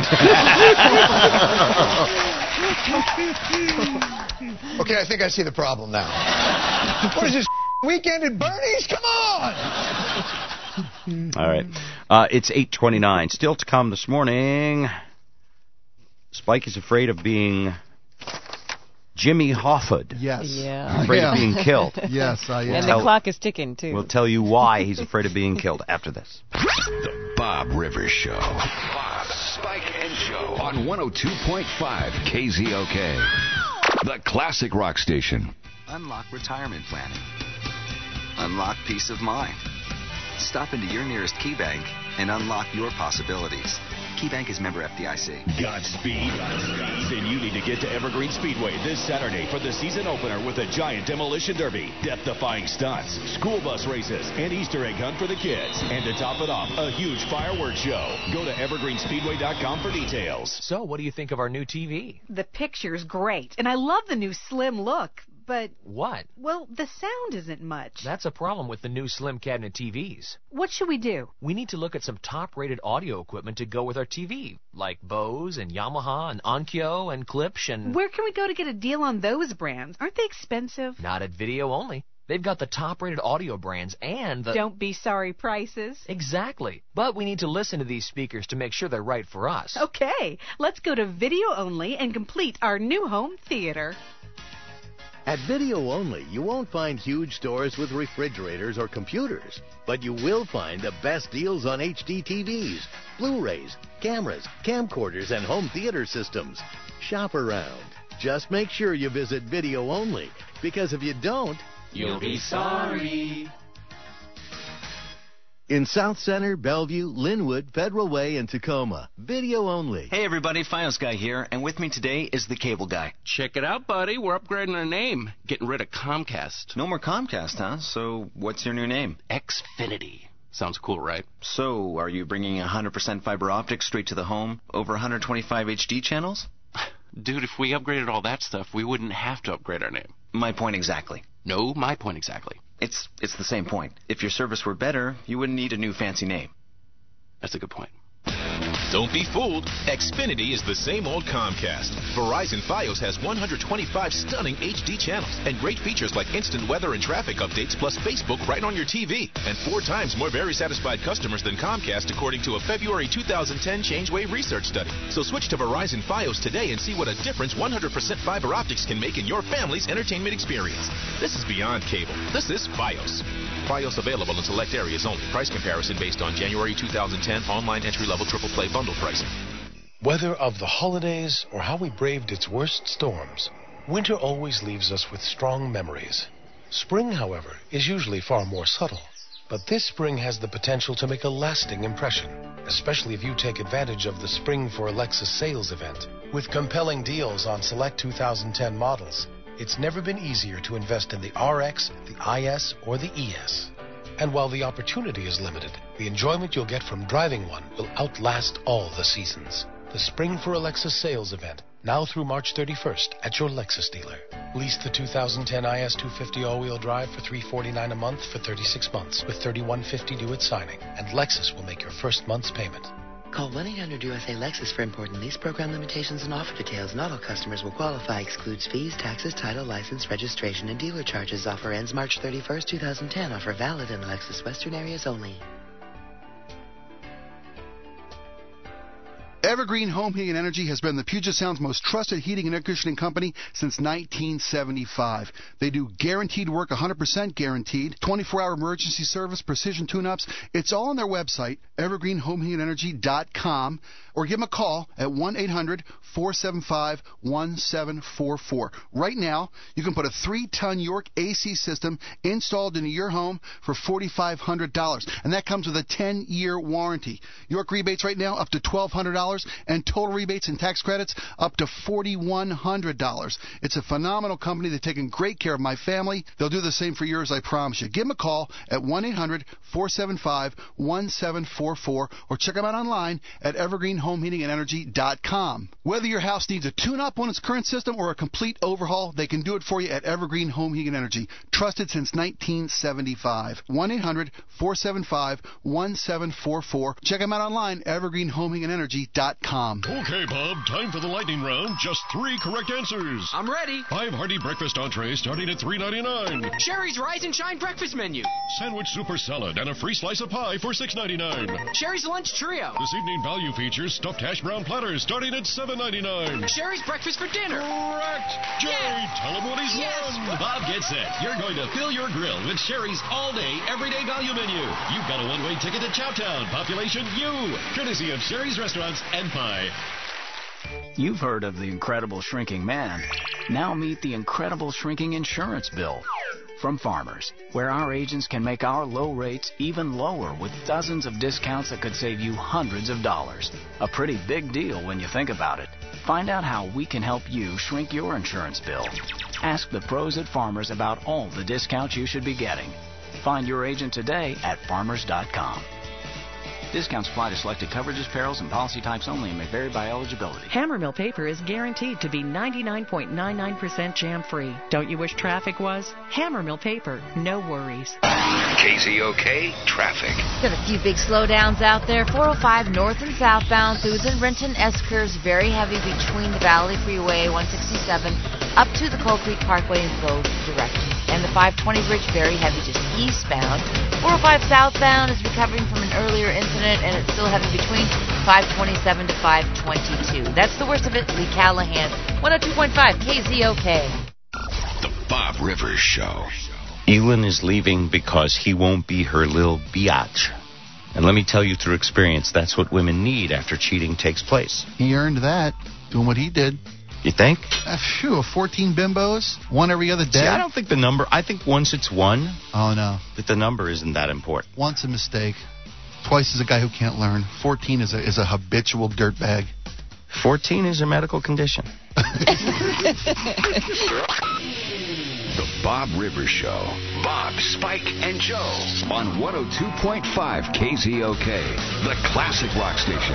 S20: Okay, I think I see the problem now. What is this, weekend at Bernie's? Come on!
S3: All right. It's 8:29. Still to come this morning. Spike is afraid of being Jimmy Hoffa.
S6: Yes.
S5: Yeah.
S3: Afraid of being killed.
S6: Yes, I am.
S5: And the clock is ticking, too.
S3: We'll tell you why he's afraid of being killed after this.
S1: The Bob Rivers Show. Bob, Spike, and Joe on 102.5 KZOK. The classic rock station.
S24: Unlock retirement planning. Unlock peace of mind. Stop into your nearest KeyBank and unlock your possibilities. KeyBank is member FDIC.
S25: Godspeed. Then you need to get to Evergreen Speedway this Saturday for the season opener with a giant demolition derby, death-defying stunts, school bus races, and Easter egg hunt for the kids. And to top it off, a huge fireworks show. Go to evergreenspeedway.com for details.
S26: So, what do you think of our new TV?
S27: The picture's great, and I love the new slim look. But,
S26: what?
S27: Well, the sound isn't much.
S26: That's a problem with the new slim cabinet TVs.
S27: What should we do?
S26: We need to look at some top-rated audio equipment to go with our TV, like Bose and Yamaha and Onkyo and Klipsch and...
S27: Where can we go to get a deal on those brands? Aren't they expensive?
S26: Not at Video Only. They've got the top-rated audio brands and the...
S27: Don't be sorry prices.
S26: Exactly. But we need to listen to these speakers to make sure they're right for us.
S27: Okay. Let's go to Video Only and complete our new home theater.
S28: At Video Only, you won't find huge stores with refrigerators or computers, but you will find the best deals on HD TVs, Blu-rays, cameras, camcorders, and home theater systems. Shop around. Just make sure you visit Video Only, because if you don't,
S16: you'll be sorry.
S28: In South Center, Bellevue, Linwood, Federal Way, and Tacoma. Video Only.
S29: Hey everybody, Fios Guy here, and with me today is the Cable Guy.
S30: Check it out, buddy. We're upgrading our name. Getting rid of Comcast.
S29: No more Comcast, huh? So what's your new name?
S30: Xfinity. Sounds cool, right?
S29: So, are you bringing 100% fiber optics straight to the home? Over 125 HD channels?
S30: Dude, if we upgraded all that stuff, we wouldn't have to upgrade our name.
S29: My point exactly.
S30: No, my point exactly.
S29: It's the same point. If your service were better, you wouldn't need a new fancy name.
S30: That's a good point.
S31: Don't be fooled. Xfinity is the same old Comcast. Verizon Fios has 125 stunning HD channels and great features like instant weather and traffic updates plus Facebook right on your TV. And 4 times more very satisfied customers than Comcast according to a February 2010 ChangeWave research study. So switch to Verizon Fios today and see what a difference 100% fiber optics can make in your family's entertainment experience. This is beyond cable. This is Fios. Fios available in select areas only. Price comparison based on January 2010 online entry-level triple play bundle pricing.
S32: Whether of the holidays or how we braved its worst storms, winter always leaves us with strong memories. Spring, however, is usually far more subtle. But this spring has the potential to make a lasting impression, especially if you take advantage of the Spring for Alexa sales event. With compelling deals on select 2010 models, it's never been easier to invest in the RX, the IS, or the ES. And while the opportunity is limited, the enjoyment you'll get from driving one will outlast all the seasons. The Spring for Alexa sales event Now through March 31st at your Lexus dealer. Lease the 2010 IS 250 all-wheel drive for $349 a month for 36 months with $3150 due at signing, and Lexus will make your first month's payment.
S2: Call 1-800-USA-LEXUS for important lease program limitations and offer details. Not all customers will qualify. Excludes fees, taxes, title, license, registration, and dealer charges. Offer ends March 31st, 2010. Offer valid in the Lexus Western areas only.
S6: Evergreen Home Heating and Energy has been the Puget Sound's most trusted heating and air conditioning company since 1975. They do guaranteed work, 100% guaranteed, 24-hour emergency service, precision tune-ups. It's all on their website, evergreenhomeheatingenergy.com, or give them a call at 1-800-475-1744. Right now, you can put a 3-ton York AC system installed into your home for $4,500, and that comes with a 10-year warranty. York rebates right now up to $1,200, and total rebates and tax credits up to $4,100. It's a phenomenal company. They're taking great care of my family. They'll do the same for yours, I promise you. Give them a call at 1-800-475-1744, or check them out online at evergreenhomeheatingenergy.com. Whether your house needs a tune-up on its current system or a complete overhaul, they can do it for you at Evergreen Home Heating and Energy. Trusted since 1975. 1-800-475-1744. Check them out online, evergreenhomeheatingenergy.com.
S7: Okay, Bob, time for the lightning round. Just 3 correct answers.
S8: I'm ready.
S7: 5 hearty breakfast entrees starting at $3.99.
S8: Sherry's Rise and Shine breakfast menu.
S7: Sandwich super salad and a free slice of pie for $6.99.
S8: Sherry's Lunch Trio.
S7: This evening value features stuffed hash brown platters starting at $7.99.
S8: Sherry's Breakfast for Dinner.
S7: Correct. Jerry, tell him what he's won.
S9: Bob gets it. You're going to fill your grill with Sherry's all-day, everyday value menu. You've got a one-way ticket to Chowtown. Population U. Courtesy of Sherry's Restaurants and Pie.
S10: You've heard of the incredible shrinking man. Now meet the incredible shrinking insurance bill from Farmers, where our agents can make our low rates even lower with dozens of discounts that could save you hundreds of dollars. A pretty big deal when you think about it. Find out how we can help you shrink your insurance bill. Ask the pros at Farmers about all the discounts you should be getting. Find your agent today at farmers.com. Discounts apply to selected coverages, perils, and policy types only and may vary by eligibility.
S11: Hammermill paper is guaranteed to be 99.99% jam-free. Don't you wish traffic was? Hammermill paper, no worries.
S1: KZOK Traffic.
S12: Got a few big slowdowns out there. 405 north and southbound through the Renton S-curves, very heavy between the Valley Freeway 167 up to the Coal Creek Parkway in both directions. And the 520 bridge, very heavy just eastbound. 405 southbound is recovering from an earlier incident, and it's still heavy between 527 to 522. That's the worst of it. Lee Callahan, 102.5 KZOK.
S1: The Bob Rivers Show.
S3: Elin is leaving because he won't be her lil biatch. And let me tell you through experience, that's what women need after cheating takes place.
S6: He earned that, doing what he did.
S3: You think?
S6: 14 bimbos, one every other day.
S3: See, I don't think the number, I think once it's one.
S6: Oh, no.
S3: That the number isn't that important.
S6: Once a mistake. Twice is a guy who can't learn. 14 is a habitual dirtbag.
S3: 14 is a medical condition.
S1: The Bob Rivers Show. Bob, Spike, and Joe on 102.5 KZOK, the classic rock station.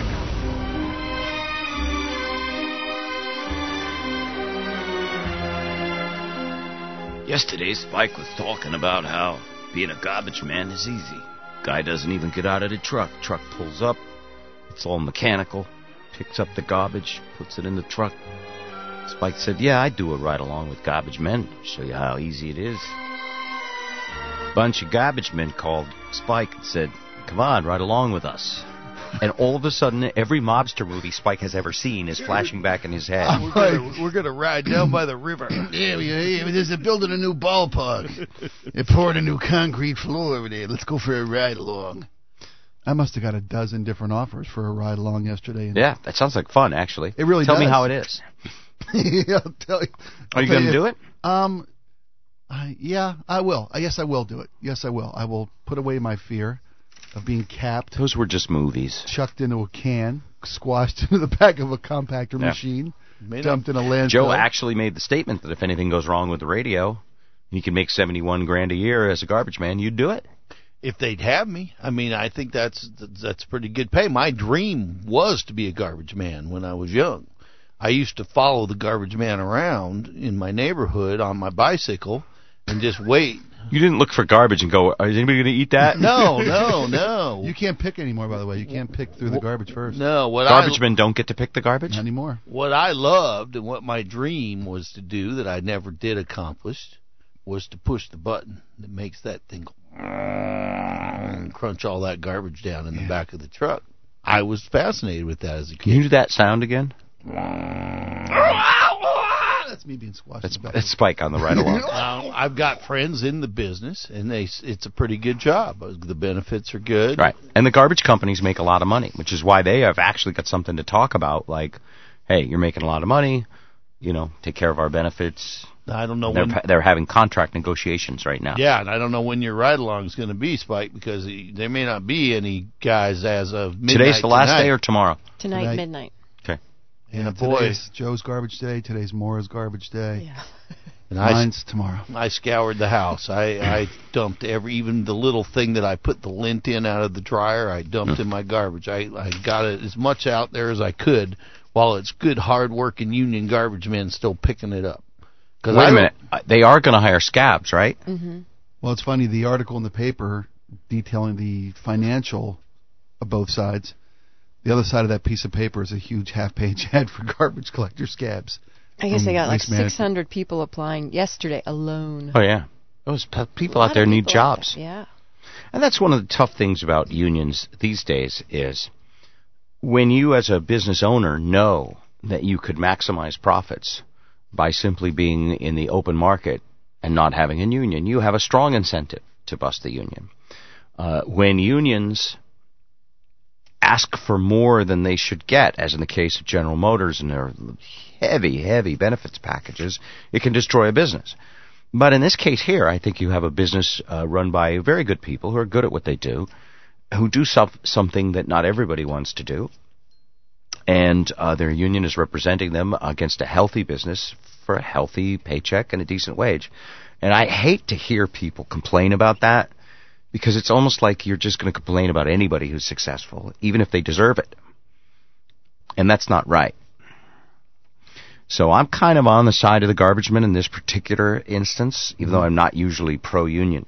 S11: Yesterday, Spike was talking about how being a garbage man is easy. Guy doesn't even get out of the truck. Truck pulls up. It's all mechanical. Picks up the garbage, puts it in the truck. Spike said, yeah, I do it right along with garbage men. Show you how easy it is. Bunch of garbage men called Spike and said, come on, right along with us. And all of a sudden, every mobster movie Spike has ever seen is flashing back in his head.
S4: We're gonna ride down by the river.
S13: Yeah, they're building a new ballpark. They're pouring a new concrete floor over there. Let's go for a ride along.
S6: I must have got a dozen different offers for a ride along yesterday.
S3: Yeah, that sounds like fun, actually.
S6: It really
S3: Tell
S6: does.
S3: me how it is.
S6: Yeah, I'll tell you.
S3: Are you going to do it?
S6: Yeah, I will. Yes, I will do it. Yes, I will. I will put away my fear of being capped.
S3: Those were just movies.
S6: Chucked into a can, squashed into the back of a compactor machine, dumped in a landfill.
S3: Joe actually made the statement that if anything goes wrong with the radio, you can make $71,000 a year as a garbage man. You'd do it.
S4: If they'd have me, I mean, I think that's pretty good pay. My dream was to be a garbage man when I was young. I used to follow the garbage man around in my neighborhood on my bicycle and just wait.
S3: You didn't look for garbage and go, is anybody going to eat that?
S4: No.
S6: You can't pick anymore, by the way. You can't pick through the garbage first.
S4: No.
S3: Garbage men don't get to pick the garbage?
S6: Not anymore.
S4: What I loved and what my dream was to do that I never did accomplish was to push the button that makes that thing go and crunch all that garbage down in the back of the truck. I was fascinated with that as a kid.
S3: Can you do that sound again?
S6: That's me being squashed.
S3: That's Spike on the ride along.
S4: I've got friends in the business, and it's a pretty good job. The benefits are good.
S3: Right. And the garbage companies make a lot of money, which is why they have actually got something to talk about, like, hey, you're making a lot of money, take care of our benefits.
S4: I don't know
S3: they're having contract negotiations right now.
S4: Yeah, and I don't know when your ride-along is going to be, Spike, because there may not be any guys as of midnight.
S3: Today's the last day or tomorrow?
S5: Tonight, midnight.
S3: Okay.
S6: And today's Joe's garbage day. Today's Maura's garbage day.
S5: Yeah.
S4: And
S6: mine's tomorrow.
S4: I scoured the house. I dumped even the little thing that I put the lint in out of the dryer, I dumped in my garbage. I got it as much out there as I could while it's good, hard-working union garbage men still picking it up.
S3: Wait a minute. They are going to hire scabs, right?
S5: Mm-hmm.
S6: Well, it's funny. The article in the paper detailing the financial of both sides, the other side of that piece of paper is a huge half-page ad for garbage collector scabs.
S5: I guess they got like 600 people applying yesterday alone.
S3: Oh, yeah. Those people out there need jobs.
S5: Yeah.
S3: And that's one of the tough things about unions these days is when you as a business owner know that you could maximize profits by simply being in the open market and not having a union, you have a strong incentive to bust the union. When unions ask for more than they should get, as in the case of General Motors and their heavy, heavy benefits packages, it can destroy a business. But in this case here, I think you have a business run by very good people who are good at what they do, who do something that not everybody wants to do, and their union is representing them against a healthy business for a healthy paycheck and a decent wage. And I hate to hear people complain about that, because it's almost like you're just going to complain about anybody who's successful, even if they deserve it. And that's not right. So I'm kind of on the side of the garbage men in this particular instance, even though I'm not usually pro-union.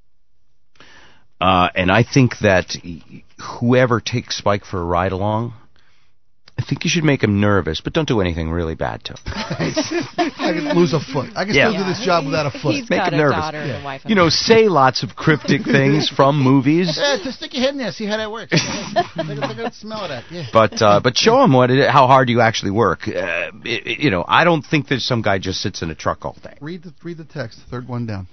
S3: And I think that whoever takes Spike for a ride along, I think you should make him nervous, but don't do anything really bad to him.
S6: I could lose a foot. I can still do this job without a foot.
S5: He's
S3: Make
S5: got
S3: him
S5: a
S3: nervous.
S5: daughter and a wife.
S3: Say lots of cryptic things from movies.
S13: Yeah, just stick your head in there, see how that works. Look at smell of that. Yeah.
S3: But show him how hard you actually work. I don't think that some guy just sits in a truck all day.
S6: Read the text. Third one down.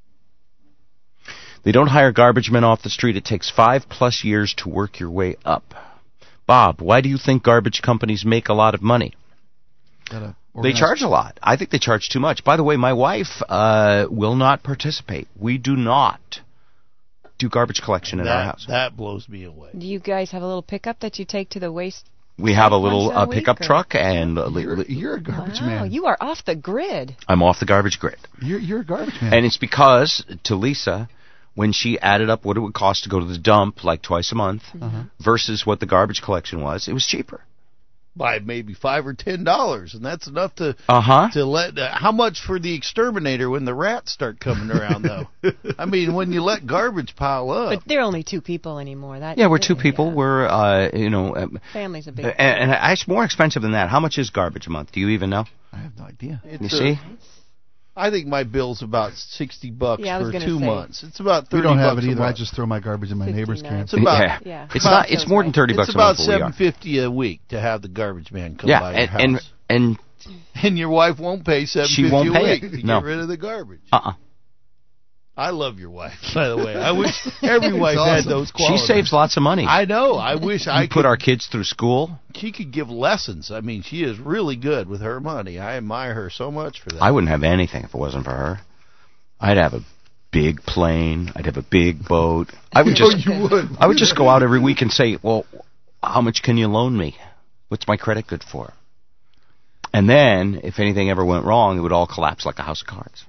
S3: They don't hire garbage men off the street. It takes 5+ years to work your way up. Bob, why do you think garbage companies make a lot of money? They charge a lot. I think they charge too much. By the way, my wife will not participate. We do not do garbage collection in our house.
S4: That blows me away.
S5: Do you guys have a little pickup that you take to the waste?
S3: We have a little pickup truck, and
S6: you're a garbage man.
S5: Wow, you are off the grid.
S3: I'm off the garbage grid.
S6: You're a garbage man.
S3: And it's because, to Lisa, when she added up what it would cost to go to the dump like twice a month versus what the garbage collection was, it was cheaper.
S4: By maybe $5 or $10, and that's enough to let. How much for the exterminator when the rats start coming around, though? I mean, when you let garbage pile up.
S5: But they're only 2 people anymore.
S3: We're 2 people. Yeah. We're
S5: family's a big.
S3: And it's more expensive than that. How much is garbage a month? Do you even know?
S6: I have no idea.
S3: You see?
S4: I think my bill's about $60 for 2 months. It's about $30.
S6: We don't have it either. I just throw my garbage in my neighbor's can.
S4: It's about
S3: It's more than $30 a month.
S4: It's about $7.50 a week to have the garbage man come by your house.
S3: And
S4: your wife won't pay $7.50 a week to get rid of the garbage. I love your wife, by the way. I wish every wife had those qualities.
S3: She saves lots of money.
S4: I know. I wish I could
S3: put our kids through school.
S4: She could give lessons. I mean, she is really good with her money. I admire her so much for that.
S3: I wouldn't have anything if it wasn't for her. I'd have a big plane. I'd have a big boat. I would just go out every week and say, well, how much can you loan me? What's my credit good for? And then, if anything ever went wrong, it would all collapse like a house of cards.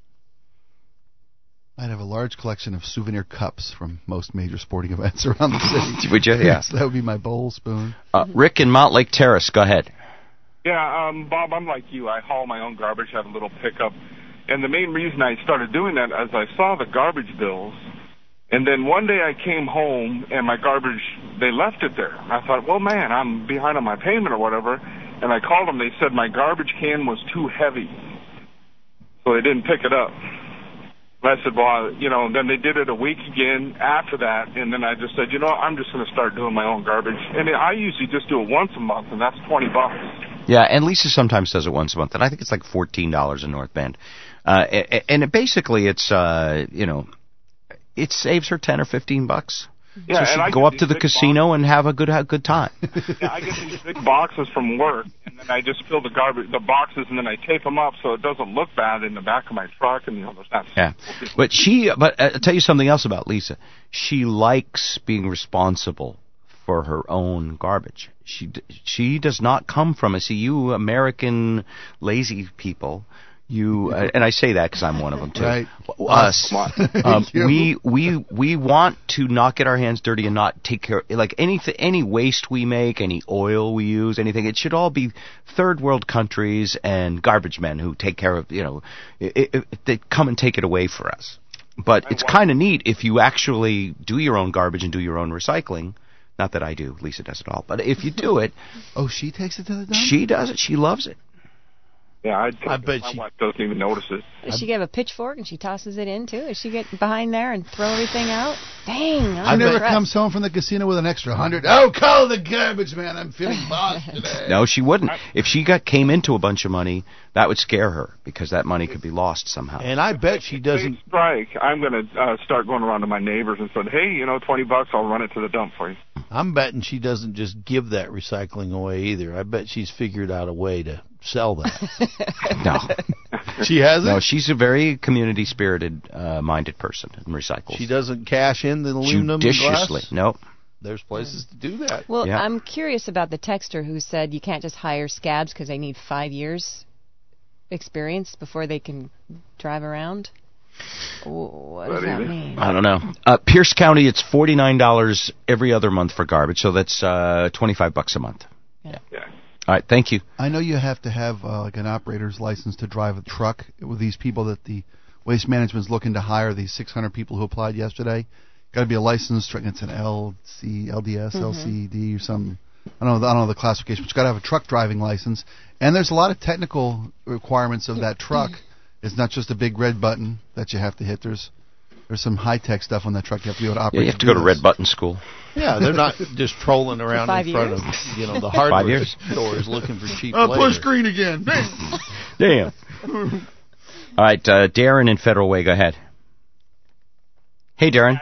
S6: I'd have a large collection of souvenir cups from most major sporting events around the city.
S3: Would you? Yeah.
S6: That would be my bowl, spoon.
S3: Rick in Montlake Terrace, go ahead.
S14: Yeah, Bob, I'm like you. I haul my own garbage, have a little pickup. And the main reason I started doing that is I saw the garbage bills. And then one day I came home and my garbage, they left it there. I thought, well, man, I'm behind on my payment or whatever. And I called them. They said my garbage can was too heavy. So they didn't pick it up. I said, well, then they did it a week again after that, and then I just said, I'm just going to start doing my own garbage. And I usually just do it once a month, and that's $20.
S3: Yeah, and Lisa sometimes does it once a month, and I think it's like $14 in North Bend. And basically, it's it saves her $10 or $15.
S14: Yeah,
S3: so she
S14: and
S3: can go up to the casino and have a good time.
S14: Yeah, I get these big boxes from work, and then I just fill the boxes, and then I tape them up so it doesn't look bad in the back of my truck, and there's not.
S3: Yeah, but I'll tell you something else about Lisa. She likes being responsible for her own garbage. She does not come from you American lazy people. And I say that because I'm one of them too.
S6: Right.
S3: Us, we want to not get our hands dirty and not take care like any waste we make, any oil we use, anything. It should all be third world countries and garbage men who take care of. They come and take it away for us. But it's kind of neat if you actually do your own garbage and do your own recycling. Not that I do. Lisa does it all. But if you do it,
S6: she takes it to the dump.
S3: She does it. She loves it.
S14: Yeah, I bet my wife doesn't even notice it.
S5: Does she have a pitchfork and she tosses it in, too? Does she get behind there and throw everything out? Dang.
S6: I never comes home from the casino with an extra 100. Oh, call the garbage man. I'm feeling boss today.
S3: No, she wouldn't. If she came into a bunch of money, that would scare her because that money could be lost somehow.
S4: And I bet she doesn't.
S14: Strike. I'm going to start going around to my neighbors and saying, hey, $20, I'll run it to the dump for you.
S4: I'm betting she doesn't just give that recycling away either. I bet she's figured out a way to sell that.
S3: No.
S4: She hasn't?
S3: No, she's a very community-spirited, minded person and recycles.
S4: She doesn't cash in the aluminum
S3: judiciously.
S4: glass?
S3: Nope.
S4: There's places to do that.
S5: Well, yeah. I'm curious about the texter who said you can't just hire scabs because they need 5 years experience before they can drive around. What does that mean?
S3: I don't know. Pierce County, it's $49 every other month for garbage, so that's $25 a month.
S14: Yeah.
S3: All right, thank you.
S6: I know you have to have like an operator's license to drive a truck with these people that the Waste Management's looking to hire, these 600 people who applied yesterday. Got to be a licensed truck. It's an LDS, LCD or something. I don't know the classification, but you got to have a truck driving license. And there's a lot of technical requirements of that truck. It's not just a big red button that you have to hit. There's some high-tech stuff on that truck you have to be able to operate.
S3: Yeah, you have to go to red button school.
S4: Yeah, they're not just trolling around in front of the hardware stores looking for cheap labor.
S6: Push green again.
S3: Damn. All right, Darren in Federal Way, go ahead. Hey, Darren.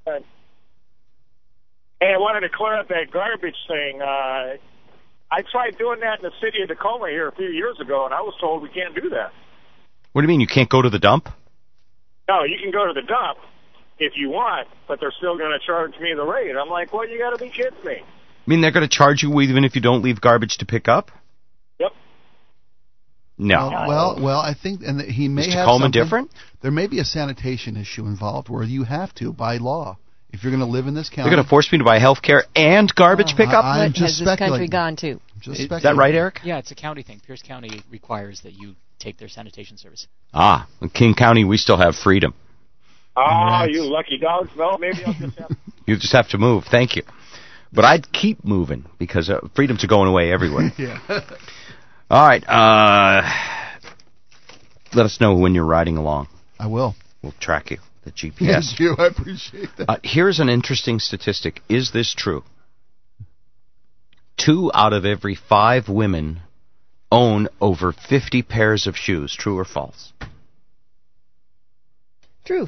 S15: Hey, I wanted to clear up that garbage thing. I tried doing that in the city of Tacoma here a few years ago, and I was told we can't do that.
S3: What do you mean, you can't go to the dump?
S15: No, you can go to the dump if you want, but they're still going to charge me the rate. I'm like, well, you got to be kidding me.
S3: I mean, they're going to charge you even if you don't leave garbage to pick up?
S15: Yep.
S3: No.
S6: Well, I think, and he may have
S3: Tacoma
S6: something
S3: different?
S6: There may be a sanitation issue involved where you have to, by law, if you're going to live in this county.
S3: They're going to force me to buy health care and garbage pickup?
S6: I'm
S5: just has this country gone to?
S3: Is that right, Eric?
S17: Yeah, it's a county thing. Pierce County requires that you take their sanitation service.
S3: Ah, in King County, we still have freedom.
S15: You lucky dogs. Well, maybe I'll just have
S3: You just have to move. Thank you. But I'd keep moving because freedoms are going away everywhere.
S6: Yeah.
S3: All right. Let us know when you're riding along.
S6: I will.
S3: We'll track you. The GPS.
S6: Thank you. I appreciate that.
S3: Here's an interesting statistic. Is this true? 2 out of every 5 women own over 50 pairs of shoes. True or false?
S5: True.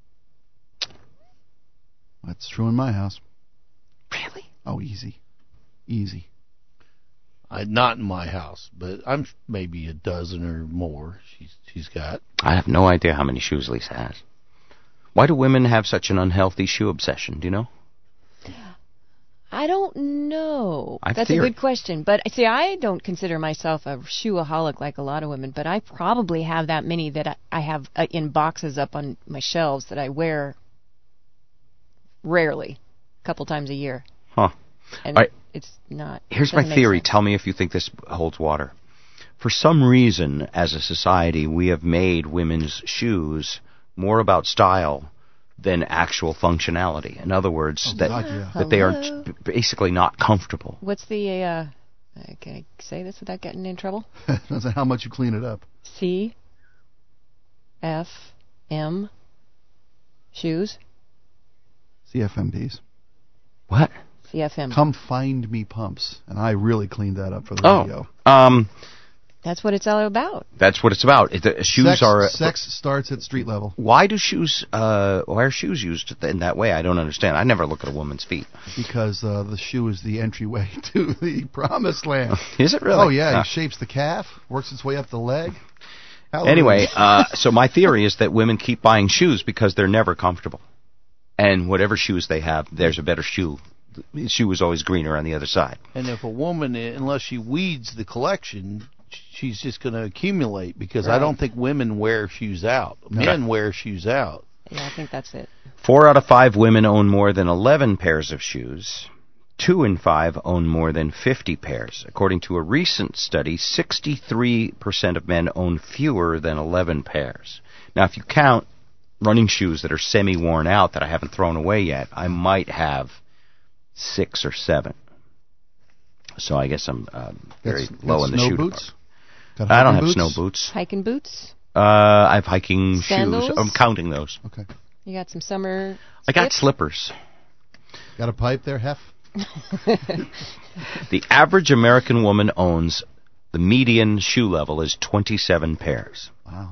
S6: That's true in my house.
S5: Really?
S6: Oh, easy. Easy.
S4: Not in my house, but I'm maybe a dozen or more she's got.
S3: I have no idea how many shoes Lisa has. Why do women have such an unhealthy shoe obsession? Do you know?
S5: I don't know. That's
S3: theory.
S5: A good question. But see, I don't consider myself a shoeaholic like a lot of women, but I probably have that many that I have in boxes up on my shelves that I wear rarely, a couple times a year.
S3: Huh.
S5: And
S3: right.
S5: it's not.
S3: Here's my theory. Tell me if you think this holds water. For some reason, as a society, we have made women's shoes more about style than actual functionality. In other words, that they are basically not comfortable.
S5: What's the, can I say this without getting in trouble?
S6: Depends on how much you clean it up.
S5: CFM shoes?
S6: CFMPs.
S3: What?
S5: CFM.
S6: Come Find Me pumps. And I really cleaned that up for the video.
S5: That's what it's all about.
S3: That's what it's about. Shoes are...
S6: Sex starts at street level.
S3: Why are shoes used in that way? I don't understand. I never look at a woman's feet.
S6: Because the shoe is the entryway to the promised land.
S3: Is it really?
S6: Oh, yeah. It shapes the calf, works its way up the leg. Hallelujah.
S3: Anyway, so my theory is that women keep buying shoes because they're never comfortable. And whatever shoes they have, there's a better shoe. The shoe is always greener on the other side.
S4: And if a woman, unless she weeds the collection, she's just going to accumulate, because I don't think women wear shoes out.
S3: No.
S4: Men wear shoes out.
S5: Yeah, I think that's it.
S3: 4 out of 5 women own more than 11 pairs of shoes. 2 in 5 own more than 50 pairs. According to a recent study, 63% of men own fewer than 11 pairs. Now, if you count running shoes that are semi-worn out that I haven't thrown away yet, I might have 6 or 7. So I guess I'm very low in the shoe
S6: boots?
S3: department. I don't have snow boots.
S5: Hiking boots?
S3: I have hiking
S5: Sandals?
S3: shoes. I'm counting those.
S6: Okay.
S5: You got some summer...
S3: I got slippers.
S6: Got a pipe there, Hef?
S3: The average American woman owns, the median shoe level is 27 pairs.
S6: Wow.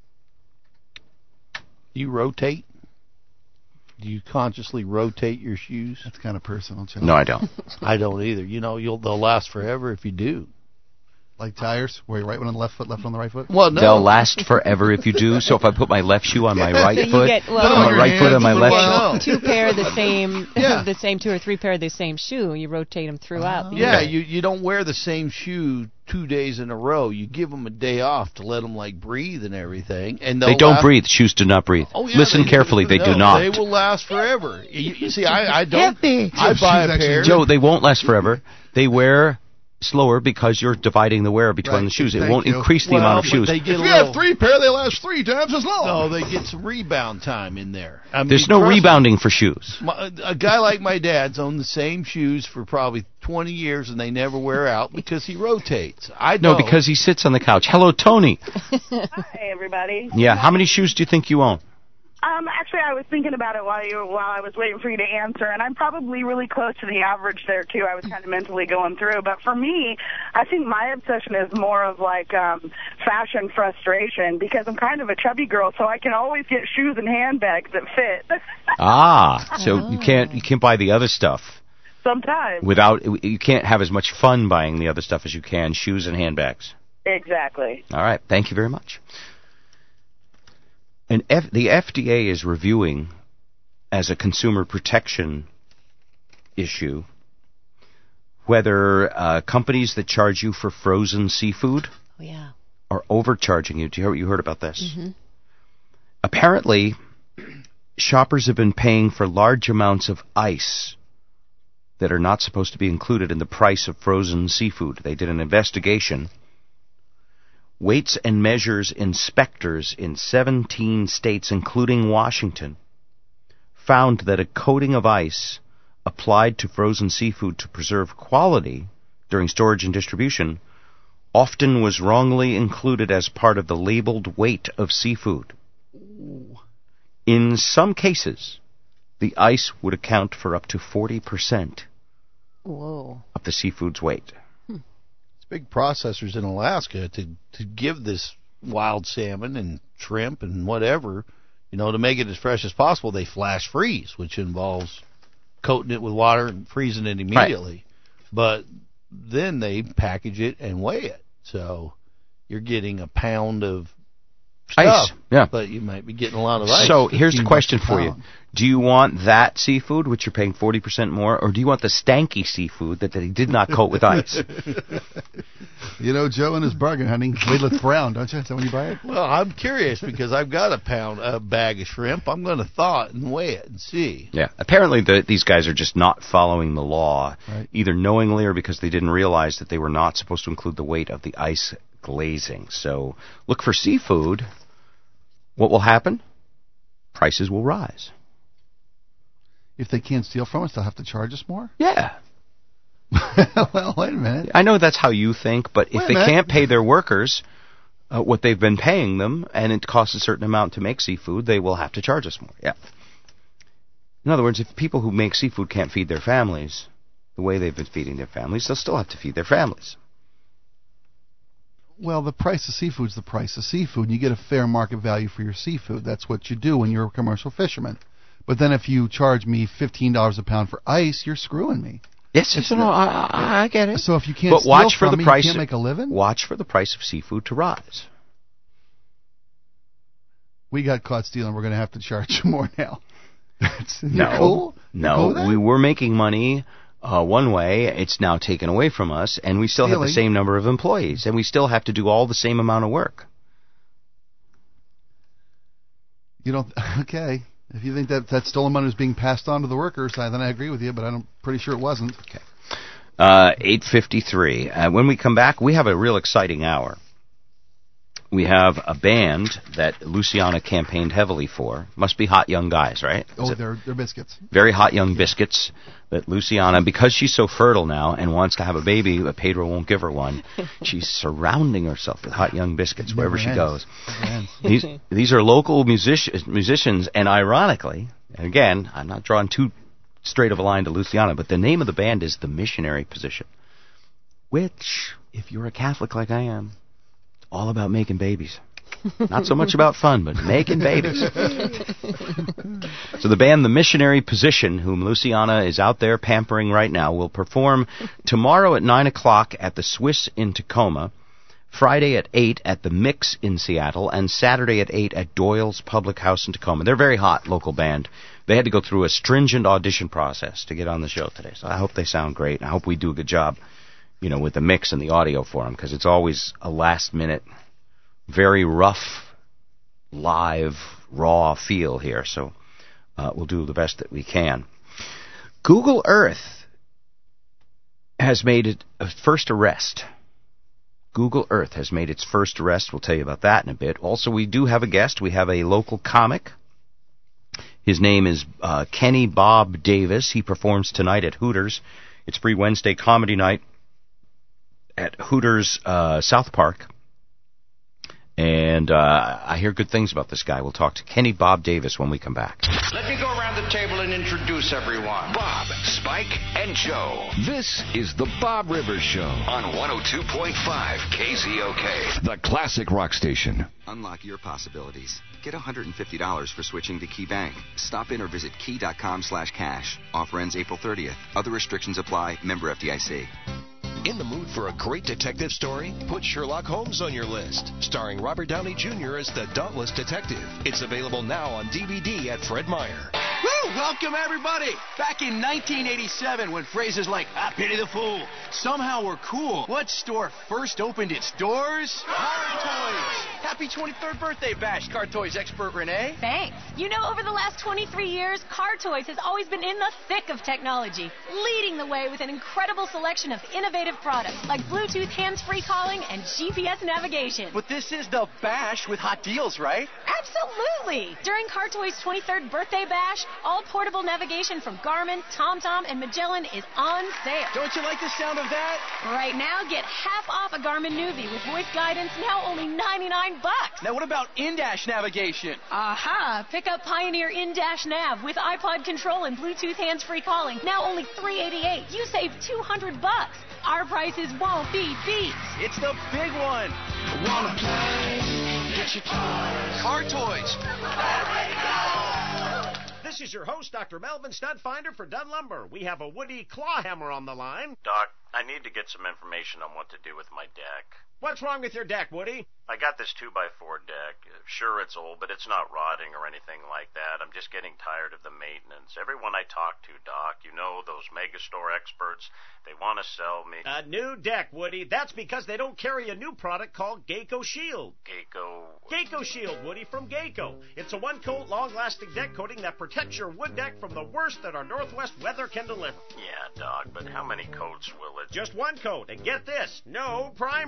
S4: Do you rotate? Do you consciously rotate your shoes?
S6: That's kind of personal, Joe.
S3: No, I don't.
S4: I don't either. You know, they'll last forever if you do.
S6: Like tires, where you right one on the left foot, left on the right foot?
S4: Well, no.
S3: They'll last forever if you do. So if I put my left shoe on my right foot, my right foot on my left shoe.
S5: 2 pair of the same, the same 2 or 3 pair of the same shoe, and you rotate them throughout the year.
S4: You don't wear the same shoe 2 days in a row. You give them a day off to let them breathe and everything, and
S3: they don't breathe. Shoes do not breathe.
S4: Oh, yeah,
S3: listen carefully. They do not.
S4: They will last forever. You see, I don't. I buy a pair.
S3: Joe, they won't last forever. They wear slower because you're dividing the wear between the shoes. It won't increase the amount of shoes.
S6: If you have 3 pair, they last 3 times as long.
S4: No, they get some rebound time in there.
S3: There's no rebounding for shoes.
S4: A guy like my dad's owned the same shoes for probably 20 years, and they never wear out because he rotates.
S3: No, because he sits on the couch. Hello, Tony.
S16: Hi, everybody.
S3: Yeah, how many shoes do you think you own?
S16: Actually, I was thinking about it while I was waiting for you to answer, and I'm probably really close to the average there, too. I was kind of mentally going through. But for me, I think my obsession is more of fashion frustration, because I'm kind of a chubby girl, so I can always get shoes and handbags that fit.
S3: So you can't buy the other stuff.
S16: Sometimes.
S3: You can't have as much fun buying the other stuff as you can shoes and handbags.
S16: Exactly.
S3: All right. Thank you very much. And the FDA is reviewing, as a consumer protection issue, whether companies that charge you for frozen seafood are overcharging you. You heard about this?
S5: Mm-hmm.
S3: Apparently, shoppers have been paying for large amounts of ice that are not supposed to be included in the price of frozen seafood. They did an investigation. Weights and Measures inspectors in 17 states, including Washington, found that a coating of ice applied to frozen seafood to preserve quality during storage and distribution often was wrongly included as part of the labeled weight of seafood. In some cases, the ice would account for up to 40% of the seafood's weight.
S4: Big processors in Alaska to give this wild salmon and shrimp and whatever, to make it as fresh as possible. They flash freeze, which involves coating it with water and freezing it immediately. Right. But then they package it and weigh it. So you're getting a pound of stuff,
S3: ice,
S4: but you might be getting a lot of ice.
S3: So here's the question for you. Do you want that seafood, which you're paying 40% more, or do you want the stanky seafood that they did not coat with ice?
S6: Joe and his bargain hunting, Wayleth Brown, don't you? Is that when you buy it?
S4: Well, I'm curious because I've got a bag of shrimp. I'm going to thaw it and weigh it and see.
S3: Yeah, apparently these guys are just not following the law, either knowingly or because they didn't realize that they were not supposed to include the weight of the ice glazing. So look for seafood. What will happen? Prices will rise.
S6: If they can't steal from us, they'll have to charge us more?
S3: Yeah.
S6: Well, wait a minute.
S3: I know that's how you think, but if they can't pay their workers what they've been paying them, and it costs a certain amount to make seafood, they will have to charge us more. Yeah. In other words, if people who make seafood can't feed their families the way they've been feeding their families, they'll still have to feed their families.
S6: Well, the price of seafood is the price of seafood. You get a fair market value for your seafood. That's what you do when you're a commercial fisherman. But then if you charge me $15 a pound for ice, you're screwing me.
S3: Yes, no, I get it.
S6: So if you can't steal from me, you can't make a living?
S3: Watch for the price of seafood to rise.
S6: We got caught stealing. We're going to have to charge you more now.
S3: No,
S6: cool?
S3: No, we were making money one way. It's now taken away from us, and we still have the same number of employees, and we still have to do all the same amount of work.
S6: You don't... Okay. If you think that stolen money was being passed on to the workers, then I agree with you, but I'm pretty sure it wasn't.
S3: Okay. 8:53. When we come back, we have a real exciting hour. We have a band that Luciana campaigned heavily for. Must be hot young guys, right?
S6: Oh, they're biscuits.
S3: Very hot young biscuits that Luciana, because she's so fertile now and wants to have a baby, but Pedro won't give her one, she's surrounding herself with hot young biscuits wherever she goes. These are local musicians, and ironically, and again, I'm not drawing too straight of a line to Luciana, but the name of the band is The Missionary Position, which, if you're a Catholic like I am, all about making babies. Not so much about fun, but making babies. So the band The Missionary Position, whom Luciana is out there pampering right now, will perform tomorrow at 9 o'clock at the Swiss in Tacoma, Friday at 8 at the Mix in Seattle, and Saturday at 8 at Doyle's Public House in Tacoma. They're a very hot local band. They had to go through a stringent audition process to get on the show today, so I hope they sound great. I hope we do a good job, with the mix and the audio for them, because it's always a last-minute, very rough, live, raw feel here. So we'll do the best that we can. Google Earth has made it a first arrest. Google Earth has made its first arrest. We'll tell you about that in a bit. Also, we do have a guest. We have a local comic. His name is Kenny Bob Davis. He performs tonight at Hooters. It's Free Wednesday Comedy Night at Hooters South Park. And I hear good things about this guy. We'll talk to Kenny Bob Davis when we come back.
S18: Let me go around the table and introduce everyone.
S1: Bob, Spike, and Joe. This is the Bob Rivers Show on 102.5 KZOK, the classic rock station.
S19: Unlock your possibilities. Get $150 for switching to Key Bank. Stop in or visit key.com/cash. Offer ends April 30th. Other restrictions apply. Member FDIC.
S31: In the mood for a great detective story? Put Sherlock Holmes on your list. Starring Robert Downey Jr. as the Dauntless Detective. It's available now on DVD at Fred Meyer.
S8: Woo! Welcome, everybody! Back in 1987, when phrases like, pity the fool, somehow were cool, what store first opened its doors? Car Toys! Happy 23rd birthday bash, Car Toys expert Renee.
S20: Thanks. Over the last 23 years, Car Toys has always been in the thick of technology, leading the way with an incredible selection of innovative products like Bluetooth hands-free calling and GPS navigation.
S8: But this is the bash with hot deals, right?
S20: Absolutely! During Car Toys' 23rd birthday bash, all portable navigation from Garmin, TomTom, and Magellan is on sale.
S8: Don't you like the sound of that?
S20: Right now, get half off a Garmin Nuvie with voice guidance, now only $99.
S8: Now what about in-dash navigation?
S20: Aha! Pick up Pioneer In-Dash Nav with iPod control and Bluetooth hands-free calling, now only $388. You save $200. Our prices won't be beat.
S8: It's the big one. Wanna play? Get your toys. Car Toys.
S21: This is your host, Dr. Melvin Studfinder for Dunn Lumber. We have a Woody claw hammer on the line.
S22: Doc, I need to get some information on what to do with my deck.
S21: What's wrong with your deck, Woody?
S22: I got this 2x4 deck. Sure, it's old, but it's not rotting or anything like that. I'm just getting tired of the maintenance. Everyone I talk to, Doc, those megastore experts, they want to sell me
S21: a new deck, Woody. That's because they don't carry a new product called Geico Shield. Geico Shield, Woody, from Geico. It's a one-coat, long-lasting deck coating that protects your wood deck from the worst that our Northwest weather can deliver.
S22: Yeah, Doc, but how many coats will it?
S21: Just one coat, and get this, no primers.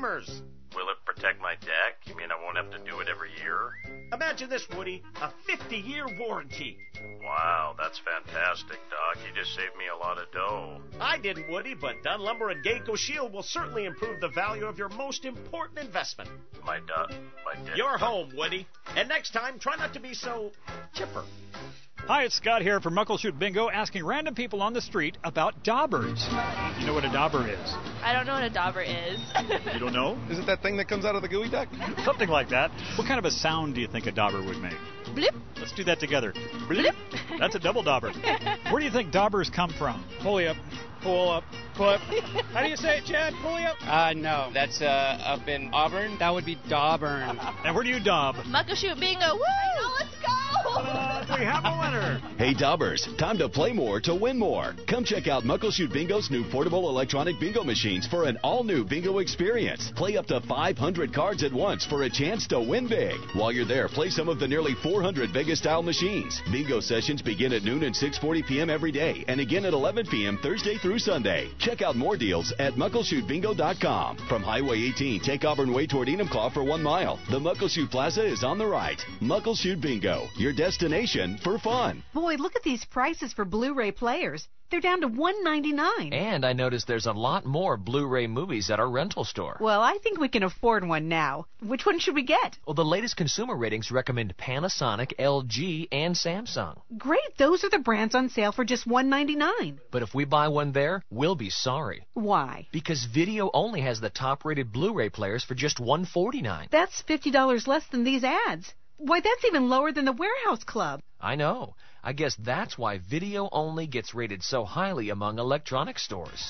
S22: Will it protect my deck? You mean I won't have to do it every year?
S21: Imagine this, Woody, a 50-year warranty.
S22: Wow, that's fantastic, Doc. You just saved me a lot of dough.
S21: I didn't, Woody, but Dunn Lumber and Geico Shield will certainly improve the value of your most important investment.
S22: My deck.
S21: Your home, Woody. And next time, try not to be so chipper.
S2: Hi, it's Scott here from Muckleshoot Bingo, asking random people on the street about daubers. You know what a dauber is?
S7: I don't know what a dauber is.
S2: You don't know?
S9: Is it that thing that comes out of the gooey duck?
S2: Something like that. What kind of a sound do you think a dauber would make?
S7: Blip.
S2: Let's do that together. Blip. That's a double dauber. Where do you think daubers come from? Pulley up, pull up, pull up. How do you say it, Chad? Pulley up?
S23: No. That's up in Auburn. That would be Dauburn.
S2: And where do you daub?
S7: Muckleshoot Bingo. Woo! Let's go!
S2: We have a winner.
S24: Hey, daubers, time to play more to win more. Come check out Muckleshoot Bingo's new portable electronic bingo machines for an all-new bingo experience. Play up to 500 cards at once for a chance to win big. While you're there, play some of the nearly 400 Vegas-style machines. Bingo sessions begin at noon and 6:40 p.m. every day, and again at 11 p.m. Thursday through Sunday. Check out more deals at MuckleshootBingo.com. From Highway 18, take Auburn Way toward Enumclaw for 1 mile. The Muckleshoot Plaza is on the right. Muckleshoot Bingo, your destination for fun.
S25: Boy, look at these prices for Blu-ray players. They're down to $1.99.
S26: And I noticed there's a lot more Blu-ray movies at our rental store.
S25: Well, I think we can afford one now. Which one should we get?
S26: Well, the latest consumer ratings recommend Panasonic, LG, and Samsung.
S25: Great, those are the brands on sale for just $1.99.
S26: But if we buy one there, we'll be sorry.
S25: Why?
S26: Because Video Only has the top-rated Blu-ray players for just $149.
S25: That's $50 less than these ads. Why, that's even lower than the Warehouse Club.
S26: I know. I guess that's why Video Only gets rated so highly among electronic stores.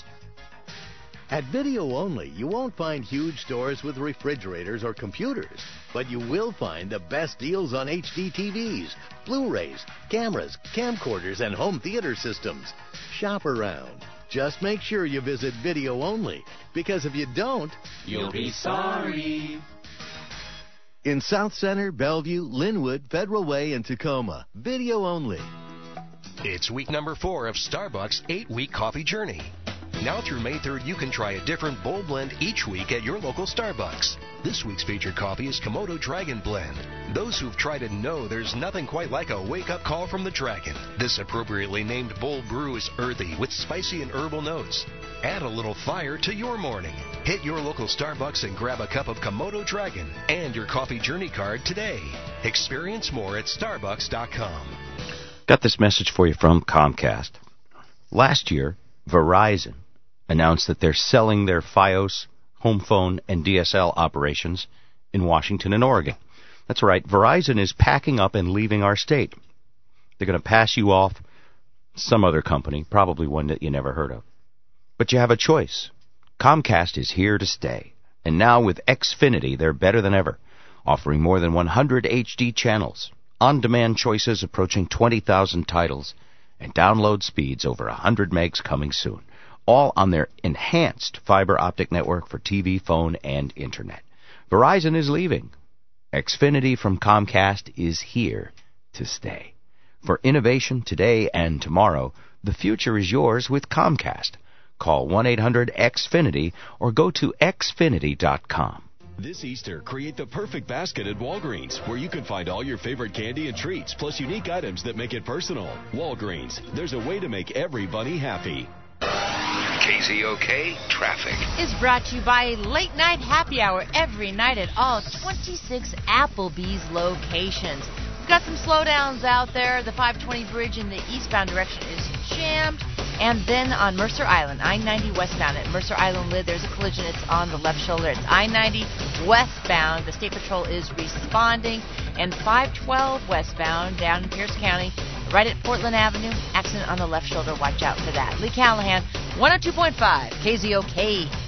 S27: At Video Only, you won't find huge stores with refrigerators or computers, but you will find the best deals on HD TVs, Blu-rays, cameras, camcorders, and home theater systems. Shop around. Just make sure you visit Video Only, because if you don't,
S26: you'll be sorry.
S27: In South Center, Bellevue, Linwood, Federal Way, and Tacoma, Video Only.
S28: It's week number 4 of Starbucks' 8-week coffee journey. Now through May 3rd, you can try a different bold blend each week at your local Starbucks. This week's featured coffee is Komodo Dragon Blend. Those who've tried it know there's nothing quite like a wake-up call from the dragon. This appropriately named bold brew is earthy with spicy and herbal notes. Add a little fire to your morning. Hit your local Starbucks and grab a cup of Komodo Dragon and your coffee journey card today. Experience more at Starbucks.com.
S3: Got this message for you from Comcast. Last year, Verizon announced that they're selling their Fios, home phone, and DSL operations in Washington and Oregon. That's right, Verizon is packing up and leaving our state. They're going to pass you off some other company, probably one that you never heard of. But you have a choice. Comcast is here to stay. And now with Xfinity, they're better than ever, offering more than 100 HD channels, on-demand choices approaching 20,000 titles, and download speeds over 100 megs coming soon, all on their enhanced fiber optic network for TV, phone, and Internet. Verizon is leaving. Xfinity from Comcast is here to stay. For innovation today and tomorrow, the future is yours with Comcast. Call 1-800-XFINITY or go to xfinity.com.
S24: This Easter, create the perfect basket at Walgreens, where you can find all your favorite candy and treats, plus unique items that make it personal. Walgreens, there's a way to make every bunny happy.
S1: KZOK Traffic
S12: is brought to you by Late Night Happy Hour every night at all 26 Applebee's locations. We've got some slowdowns out there. The 520 bridge in the eastbound direction is jammed. And then on Mercer Island, I-90 westbound at Mercer Island Lid, there's a collision. It's on the left shoulder. It's I-90 westbound. The State Patrol is responding. And 512 westbound down in Pierce County, right at Portland Avenue, accident on the left shoulder. Watch out for that. Lee Callahan, 102.5 KZOK.